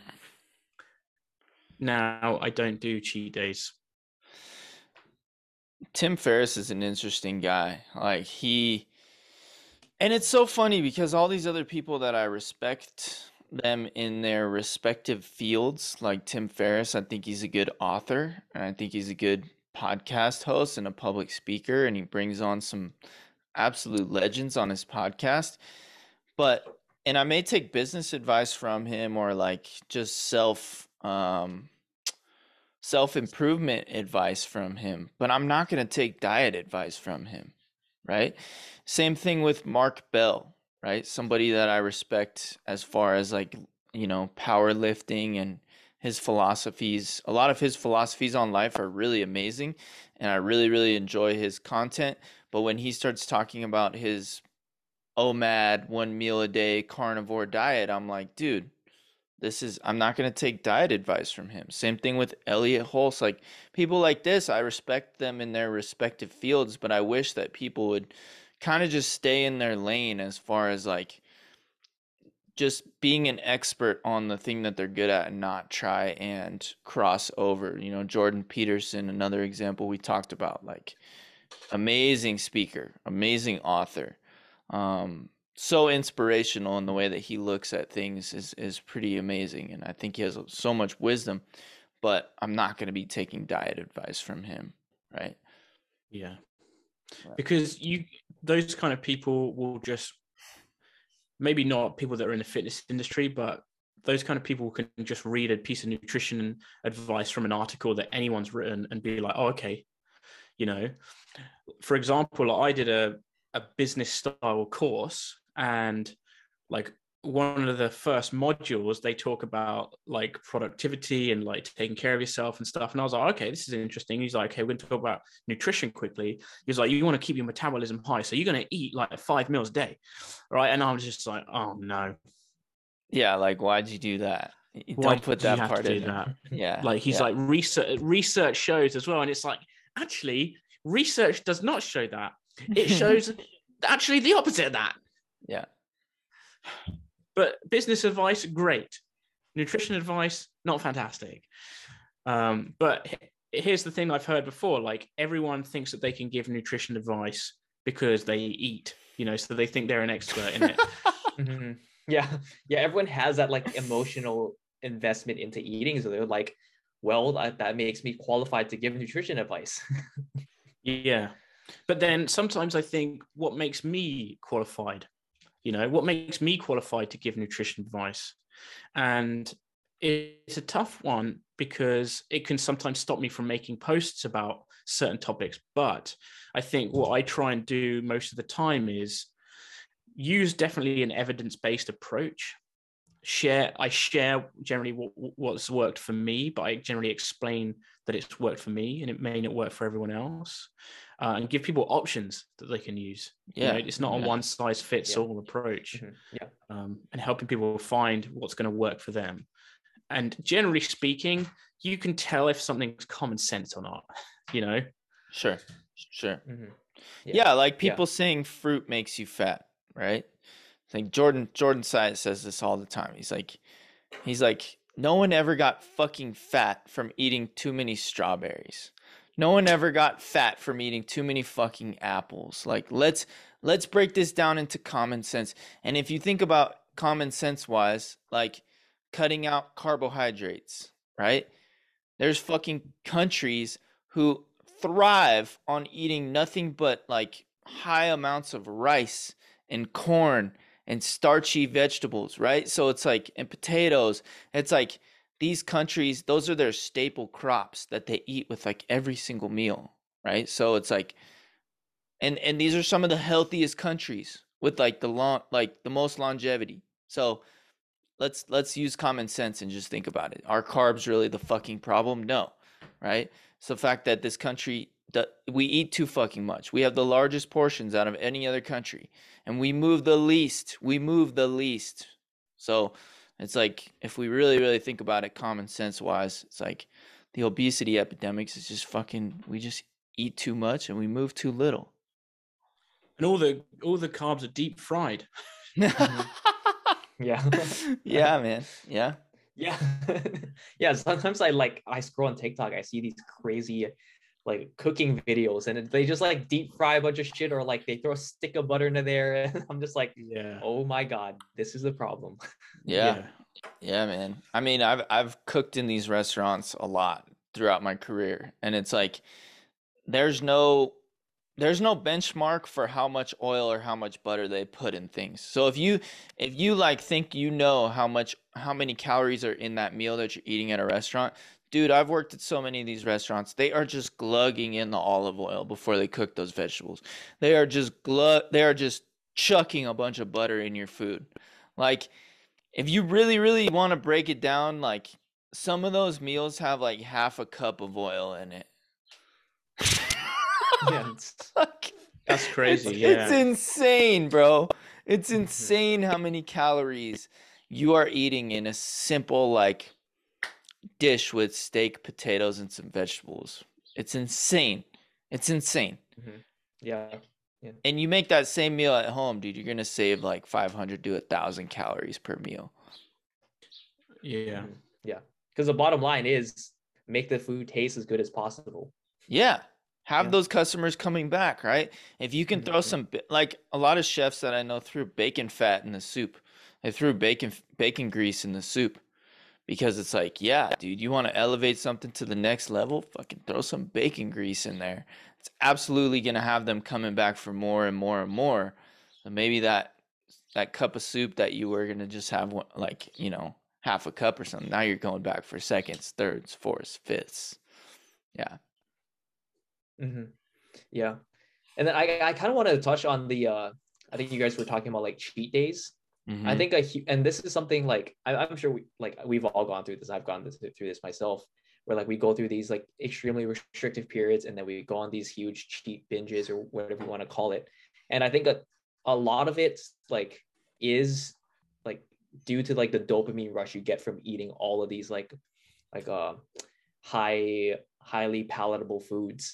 now I don't do cheat days. Tim Ferriss is an interesting guy. Like he, and it's so funny because all these other people that I respect them in their respective fields, like Tim Ferriss, I think he's a good author, and I think he's a good podcast host and a public speaker, and he brings on some absolute legends on his podcast. But and I may take business advice from him or like just self um self-improvement advice from him, but I'm not going to take diet advice from him, right? Same thing with Mark Bell, right? Somebody that I respect as far as like, you know, powerlifting and his philosophies. A lot of his philosophies on life are really amazing, and I really, really enjoy his content. But when he starts talking about his O M A D, one meal a day carnivore diet, I'm like, dude, this is, I'm not going to take diet advice from him. Same thing with Elliot Hulse. Like people like this, I respect them in their respective fields, but I wish that people would kind of just stay in their lane as far as like just being an expert on the thing that they're good at and not try and cross over. You know, Jordan Peterson, another example we talked about, like amazing speaker, amazing author. Um, so inspirational in the way that he looks at things is is pretty amazing, and I think he has so much wisdom, but I'm not going to be taking diet advice from him, right? Yeah. Because you those kind of people will just, maybe not people that are in the fitness industry, but those kind of people can just read a piece of nutrition advice from an article that anyone's written and be like, oh, okay. You know, for example, I did a, a business style course, and like one of the first modules, they talk about like productivity and like taking care of yourself and stuff. And I was like, okay, this is interesting. He's like, okay, we're going to talk about nutrition quickly. He's like, you want to keep your metabolism high, so you're going to eat like five meals a day, right? And I was just like, oh no. Yeah, like why'd you do that? You Why don't put do you that have part to in do there. that? Yeah. Like he's yeah. like research research shows as well, and it's like, actually research does not show that. It shows actually the opposite of that. Yeah. But business advice, great. Nutrition advice, not fantastic. Um, but here's the thing I've heard before, like everyone thinks that they can give nutrition advice because they eat, you know, so they think they're an expert in it. Mm-hmm. Yeah. Yeah. Everyone has that like emotional investment into eating. So they're like, well, that, that makes me qualified to give nutrition advice. Yeah. But then sometimes I think, what makes me qualified? You know, what makes me qualified to give nutrition advice? And it's a tough one because it can sometimes stop me from making posts about certain topics. But I think what I try and do most of the time is use definitely an evidence-based approach. Share, I share generally what, what's worked for me, but I generally explain that it's worked for me and it may not work for everyone else. Uh, and give people options that they can use. Yeah, you know, it's not yeah. a one size fits Yeah. all approach. Mm-hmm. Yeah, um, and helping people find what's going to work for them. And generally speaking, you can tell if something's common sense or not. You know. Sure, sure. Mm-hmm. Yeah. Yeah. like people Yeah. saying fruit makes you fat, right? I think Jordan Jordan Syatt says this all the time. He's like, he's like, no one ever got fucking fat from eating too many strawberries. No one ever got fat from eating too many fucking apples. Like, let's let's break this down into common sense. And if you think about common sense wise, like cutting out carbohydrates, right? There's fucking countries who thrive on eating nothing but like high amounts of rice and corn and starchy vegetables, right? So it's like, and potatoes. It's like these countries, those are their staple crops that they eat with like every single meal, right? So it's like, and and these are some of the healthiest countries with like the long, like the most longevity. So let's let's use common sense and just think about it. Are carbs really the fucking problem? No, right? It's the fact that this country, that we eat too fucking much. We have the largest portions out of any other country, and we move the least. We move the least. So it's like, if we really, really think about it common sense wise, it's like the obesity epidemics is just fucking, we just eat too much and we move too little. And all the all the carbs are deep fried. Yeah. Yeah, man. Yeah. Yeah. Yeah. Sometimes I like I scroll on TikTok, I see these crazy like cooking videos and they just like deep fry a bunch of shit, or like they throw a stick of butter into there. And I'm just like, Yeah. oh my God, this is the problem. Yeah. Yeah. Yeah, man. I mean, I've I've cooked in these restaurants a lot throughout my career, and it's like there's no there's no benchmark for how much oil or how much butter they put in things. So if you if you like think you know how much how many calories are in that meal that you're eating at a restaurant, dude, I've worked at so many of these restaurants. They are just glugging in the olive oil before they cook those vegetables. They are just glug they are just chucking a bunch of butter in your food. Like if you really, really want to break it down, like some of those meals have like half a cup of oil in it. Yeah. It's, Like, That's crazy. It's, yeah. it's insane, bro. It's Mhm. insane how many calories you are eating in a simple like dish with steak, potatoes, and some vegetables. It's insane. It's insane. Mhm. Yeah. Yeah. And you make that same meal at home, dude, you're gonna save like five hundred to a thousand calories per meal. Yeah. Mhm. Yeah. Because the bottom line is make the food taste as good as possible. Yeah. Have Yeah. those customers coming back, right? If you can throw Mhm. some, ba- like a lot of chefs that I know threw bacon fat in the soup. They threw bacon bacon grease in the soup because it's like, yeah, dude, you want to elevate something to the next level? Fucking throw some bacon grease in there. It's absolutely gonna have them coming back for more and more and more. So maybe that that cup of soup that you were gonna just have one, like, you know, half a cup or something. Now you're going back for seconds, thirds, fourths, fifths. Yeah. Hmm. Yeah. And then I, I kind of want to touch on the, uh, I think you guys were talking about like cheat days. I Mm-hmm. think I, and this is something like, I, I'm sure we, like we've all gone through this. I've gone this, through this myself, where like we go through these like extremely restrictive periods and then we go on these huge cheat binges or whatever you want to call it. And I think a, a lot of it like is like due to like the dopamine rush you get from eating all of these like, like, uh, high, highly palatable foods.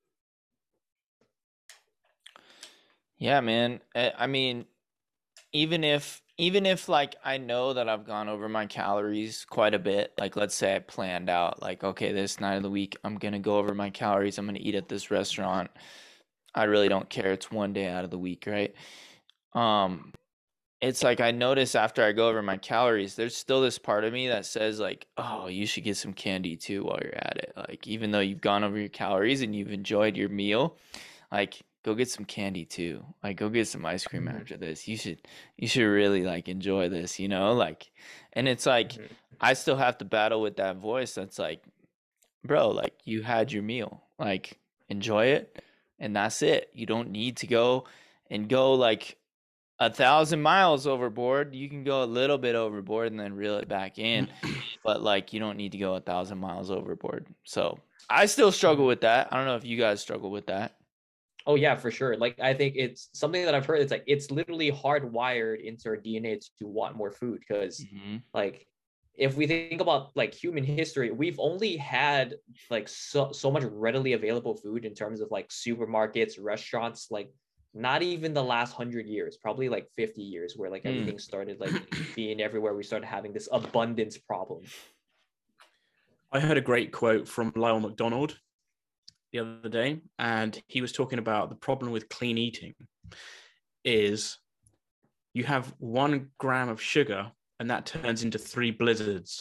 Yeah, man. I I mean, even if even if like I know that I've gone over my calories quite a bit, like let's say I planned out like, okay, this night of the week I'm gonna go over my calories, I'm gonna eat at this restaurant. I really don't care. It's one day out of the week, right? Um, it's like I notice after I go over my calories, there's still this part of me that says like, oh, you should get some candy too while you're at it. Like even though you've gone over your calories and you've enjoyed your meal, like go get some candy too. Like go get some ice cream Mhm. after this. You should you should really like enjoy this, you know? Like and it's like Mhm. I still have to battle with that voice that's like, bro, like you had your meal. Like enjoy it and that's it. You don't need to go and go like a thousand miles overboard. You can go a little bit overboard and then reel it back in, but like you don't need to go a thousand miles overboard. So I still struggle Mhm. with that. I don't know if you guys struggle with that. Oh yeah, for sure. Like I think it's something that I've heard. It's like it's literally hardwired into our D N A to want more food because, Mm-hmm. like, if we think about like human history, we've only had like so so much readily available food in terms of like supermarkets, restaurants, like not even the last hundred years, probably like fifty years, where like Hmm. everything started like being everywhere. We started having this abundance problem. I heard a great quote from Lyle McDonald the other day, and he was talking about the problem with clean eating is you have one gram of sugar and that turns into three blizzards.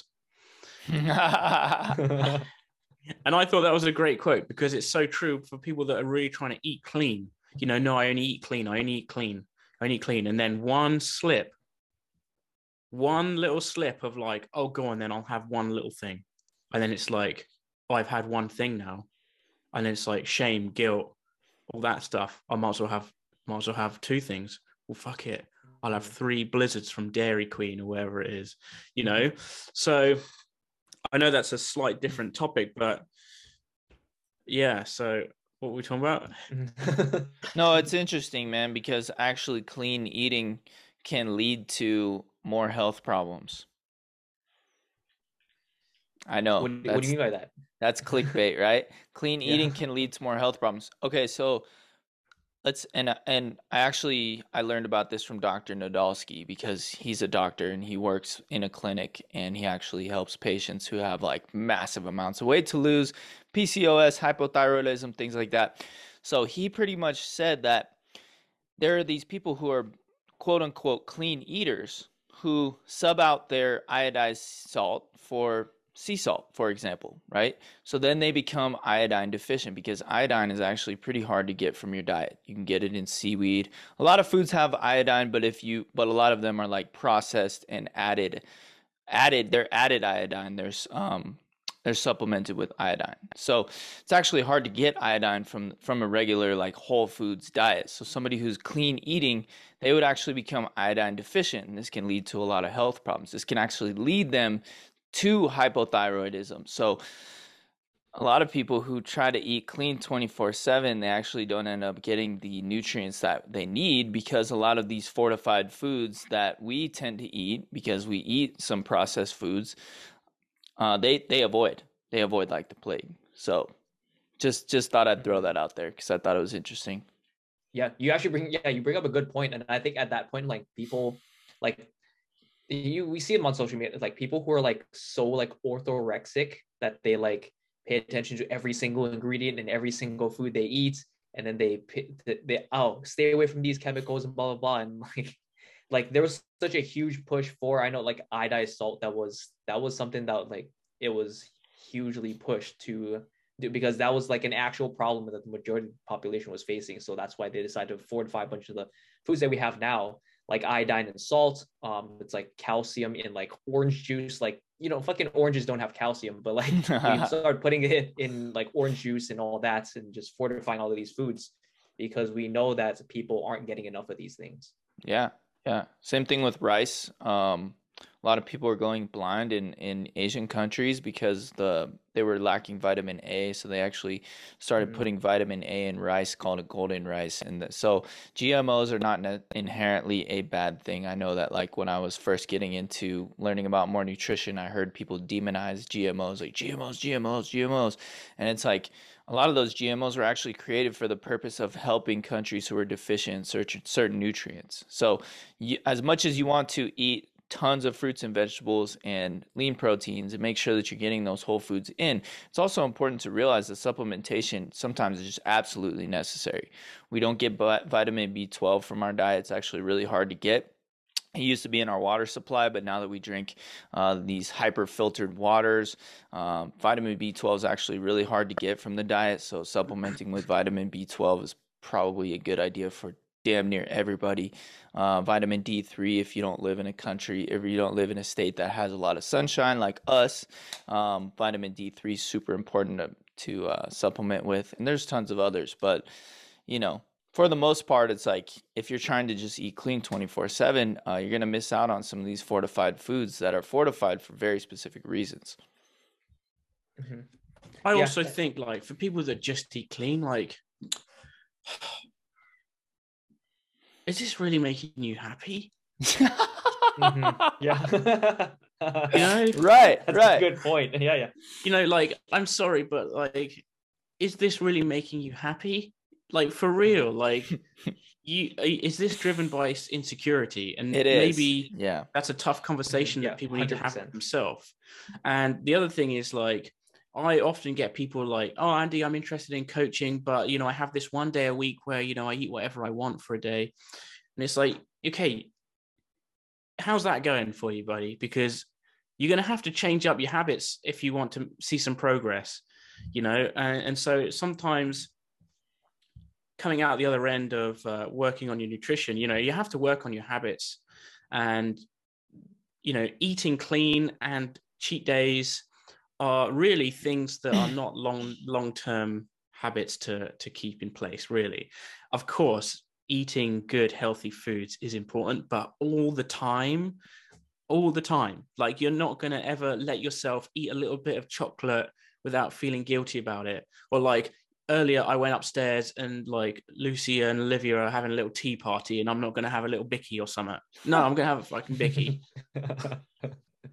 And I thought that was a great quote because it's so true for people that are really trying to eat clean. You know, no, I only eat clean, I only eat clean, I only eat clean. And then one slip, one little slip of like, oh, go on, then I'll have one little thing. And then it's like, oh, I've had one thing now. And then it's like shame, guilt, all that stuff. I might as well have might as well have two things. Well, fuck it. I'll have three blizzards from Dairy Queen or wherever it is, you know? So I know that's a slight different topic, but yeah, so what were we talking about? No, it's interesting, man, because actually clean eating can lead to more health problems. I know. What, what do That's you mean by that? that's clickbait, right? Clean Yeah. eating can lead to more health problems. Okay, so let's and I- and I actually I learned about this from Doctor Nadolsky because he's a doctor and he works in a clinic and he actually helps patients who have like massive amounts of weight to lose, P C O S, hypothyroidism, things like that. So he pretty much said that there are these people who are quote unquote clean eaters who sub out their iodized salt for sea salt, for example, right? So then they become iodine deficient because iodine is actually pretty hard to get from your diet. You can get it in seaweed. A lot of foods have iodine, but if you but a lot of them are like processed and added added they're added iodine. There's um they're supplemented with iodine. So it's actually hard to get iodine from from a regular like whole foods diet. So somebody who's clean eating, they would actually become iodine deficient, and this can lead to a lot of health problems. This can actually lead them to hypothyroidism. So a lot of people who try to eat clean twenty-four seven, they actually don't end up getting the nutrients that they need because a lot of these fortified foods that we tend to eat, because we eat some processed foods, uh, they they avoid they avoid like the plague. So just just thought I'd throw that out there because I thought it was interesting. Yeah, you actually bring yeah, you bring up a good point, and I think at that point, like people, like you, we see them on social media, like people who are like so like orthorexic that they like pay attention to every single ingredient in every single food they eat, and then they they, they oh stay away from these chemicals and blah blah blah, and like like there was such a huge push for I know like iodized salt that was that was something that like it was hugely pushed to because that was like an actual problem that the majority of the population was facing. So that's why they decided to fortify a bunch of the foods that we have now, like iodine and salt. Um, it's like calcium in like orange juice. Like, you know, fucking oranges don't have calcium, but like we started putting it in like orange juice and all that and just fortifying all of these foods because we know that people aren't getting enough of these things. Yeah, yeah. Same thing with rice. Um, a lot of people are going blind in, in Asian countries because the they were lacking vitamin A, so they actually started Mhm. putting vitamin A in rice, called it golden rice. And the, so G M Os are not ne- inherently a bad thing. I know that like when I was first getting into learning about more nutrition, I heard people demonize G M Os, like G M Os, G M Os, G M Os, and it's like a lot of those G M Os were actually created for the purpose of helping countries who are deficient in certain certain nutrients. So you, as much as you want to eat tons of fruits and vegetables and lean proteins and make sure that you're getting those whole foods in, it's also important to realize that supplementation sometimes is just absolutely necessary. We don't get vitamin B twelve from our diet. It's actually really hard to get. It used to be in our water supply, but now that we drink uh, these hyper filtered waters, um, vitamin B twelve is actually really hard to get from the diet. So supplementing with vitamin B twelve is probably a good idea for damn near everybody. Uh, vitamin D three, if you don't live in a country, if you don't live in a state that has a lot of sunshine like us, um, vitamin D three is super important to, to uh, supplement with. And there's tons of others, but you know, for the most part, it's like if you're trying to just eat clean twenty-four seven, uh, you're going to miss out on some of these fortified foods that are fortified for very specific reasons. Mm-hmm. I Yeah. also think, like, for people that just eat clean, like, is this really making you happy? Mm-hmm. Yeah. You know? Right, That's right. a good point. Yeah, yeah. You know, like, I'm sorry, but, like, is this really making you happy? Like, for real, like, you is this driven by insecurity? And It is. maybe Yeah. that's a tough conversation Yeah, that people need to have one hundred percent. with themselves. And the other thing is, like, I often get people like, oh, Andy, I'm interested in coaching, but, you know, I have this one day a week where, you know, I eat whatever I want for a day. And it's like, okay, how's that going for you, buddy? Because you're going to have to change up your habits if you want to see some progress, you know? And, and so sometimes coming out the other end of uh, working on your nutrition, you know, you have to work on your habits, and, you know, eating clean and cheat days are really things that are not long, long-term habits to, to keep in place, really. Of course, eating good, healthy foods is important, but all the time, all the time, like, you're not going to ever let yourself eat a little bit of chocolate without feeling guilty about it. Or like, earlier I went upstairs and like Lucy and Olivia are having a little tea party and I'm not going to have a little bicky or something. No, I'm going to have a fucking bicky.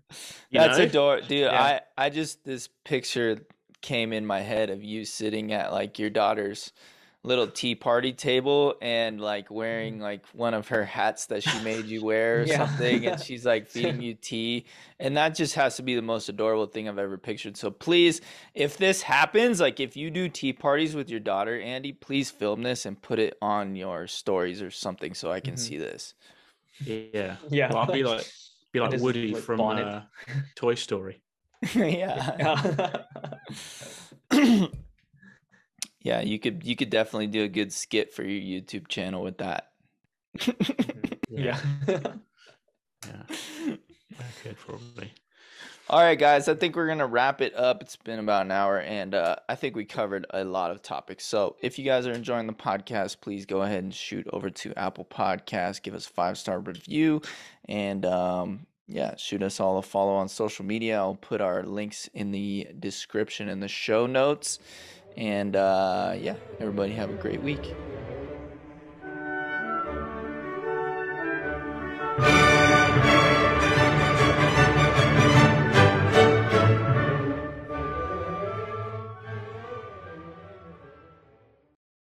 You That's know? adorable, dude. Yeah. I I just this picture came in my head of you sitting at like your daughter's little tea party table and like wearing like one of her hats that she made you wear or Yeah. something, and she's like feeding you tea, and that just has to be the most adorable thing I've ever pictured. So please, if this happens, like if you do tea parties with your daughter, Andy, please film this and put it on your stories or something so I can Mhm. see this. Yeah. Yeah. Well, I'll be like be And like his, Woody like, from bonnet. uh, Toy Story. Yeah. Yeah. Yeah, you could you could definitely do a good skit for your YouTube channel with that. Mhm. Yeah. Yeah. Yeah. I could probably. All right, guys, I think we're going to wrap it up. It's been about an hour, and uh, I think we covered a lot of topics. So if you guys are enjoying the podcast, please go ahead and shoot over to Apple Podcasts, give us a five-star review, and um, yeah, shoot us all a follow on social media. I'll put our links in the description in the show notes. And uh, yeah, everybody have a great week.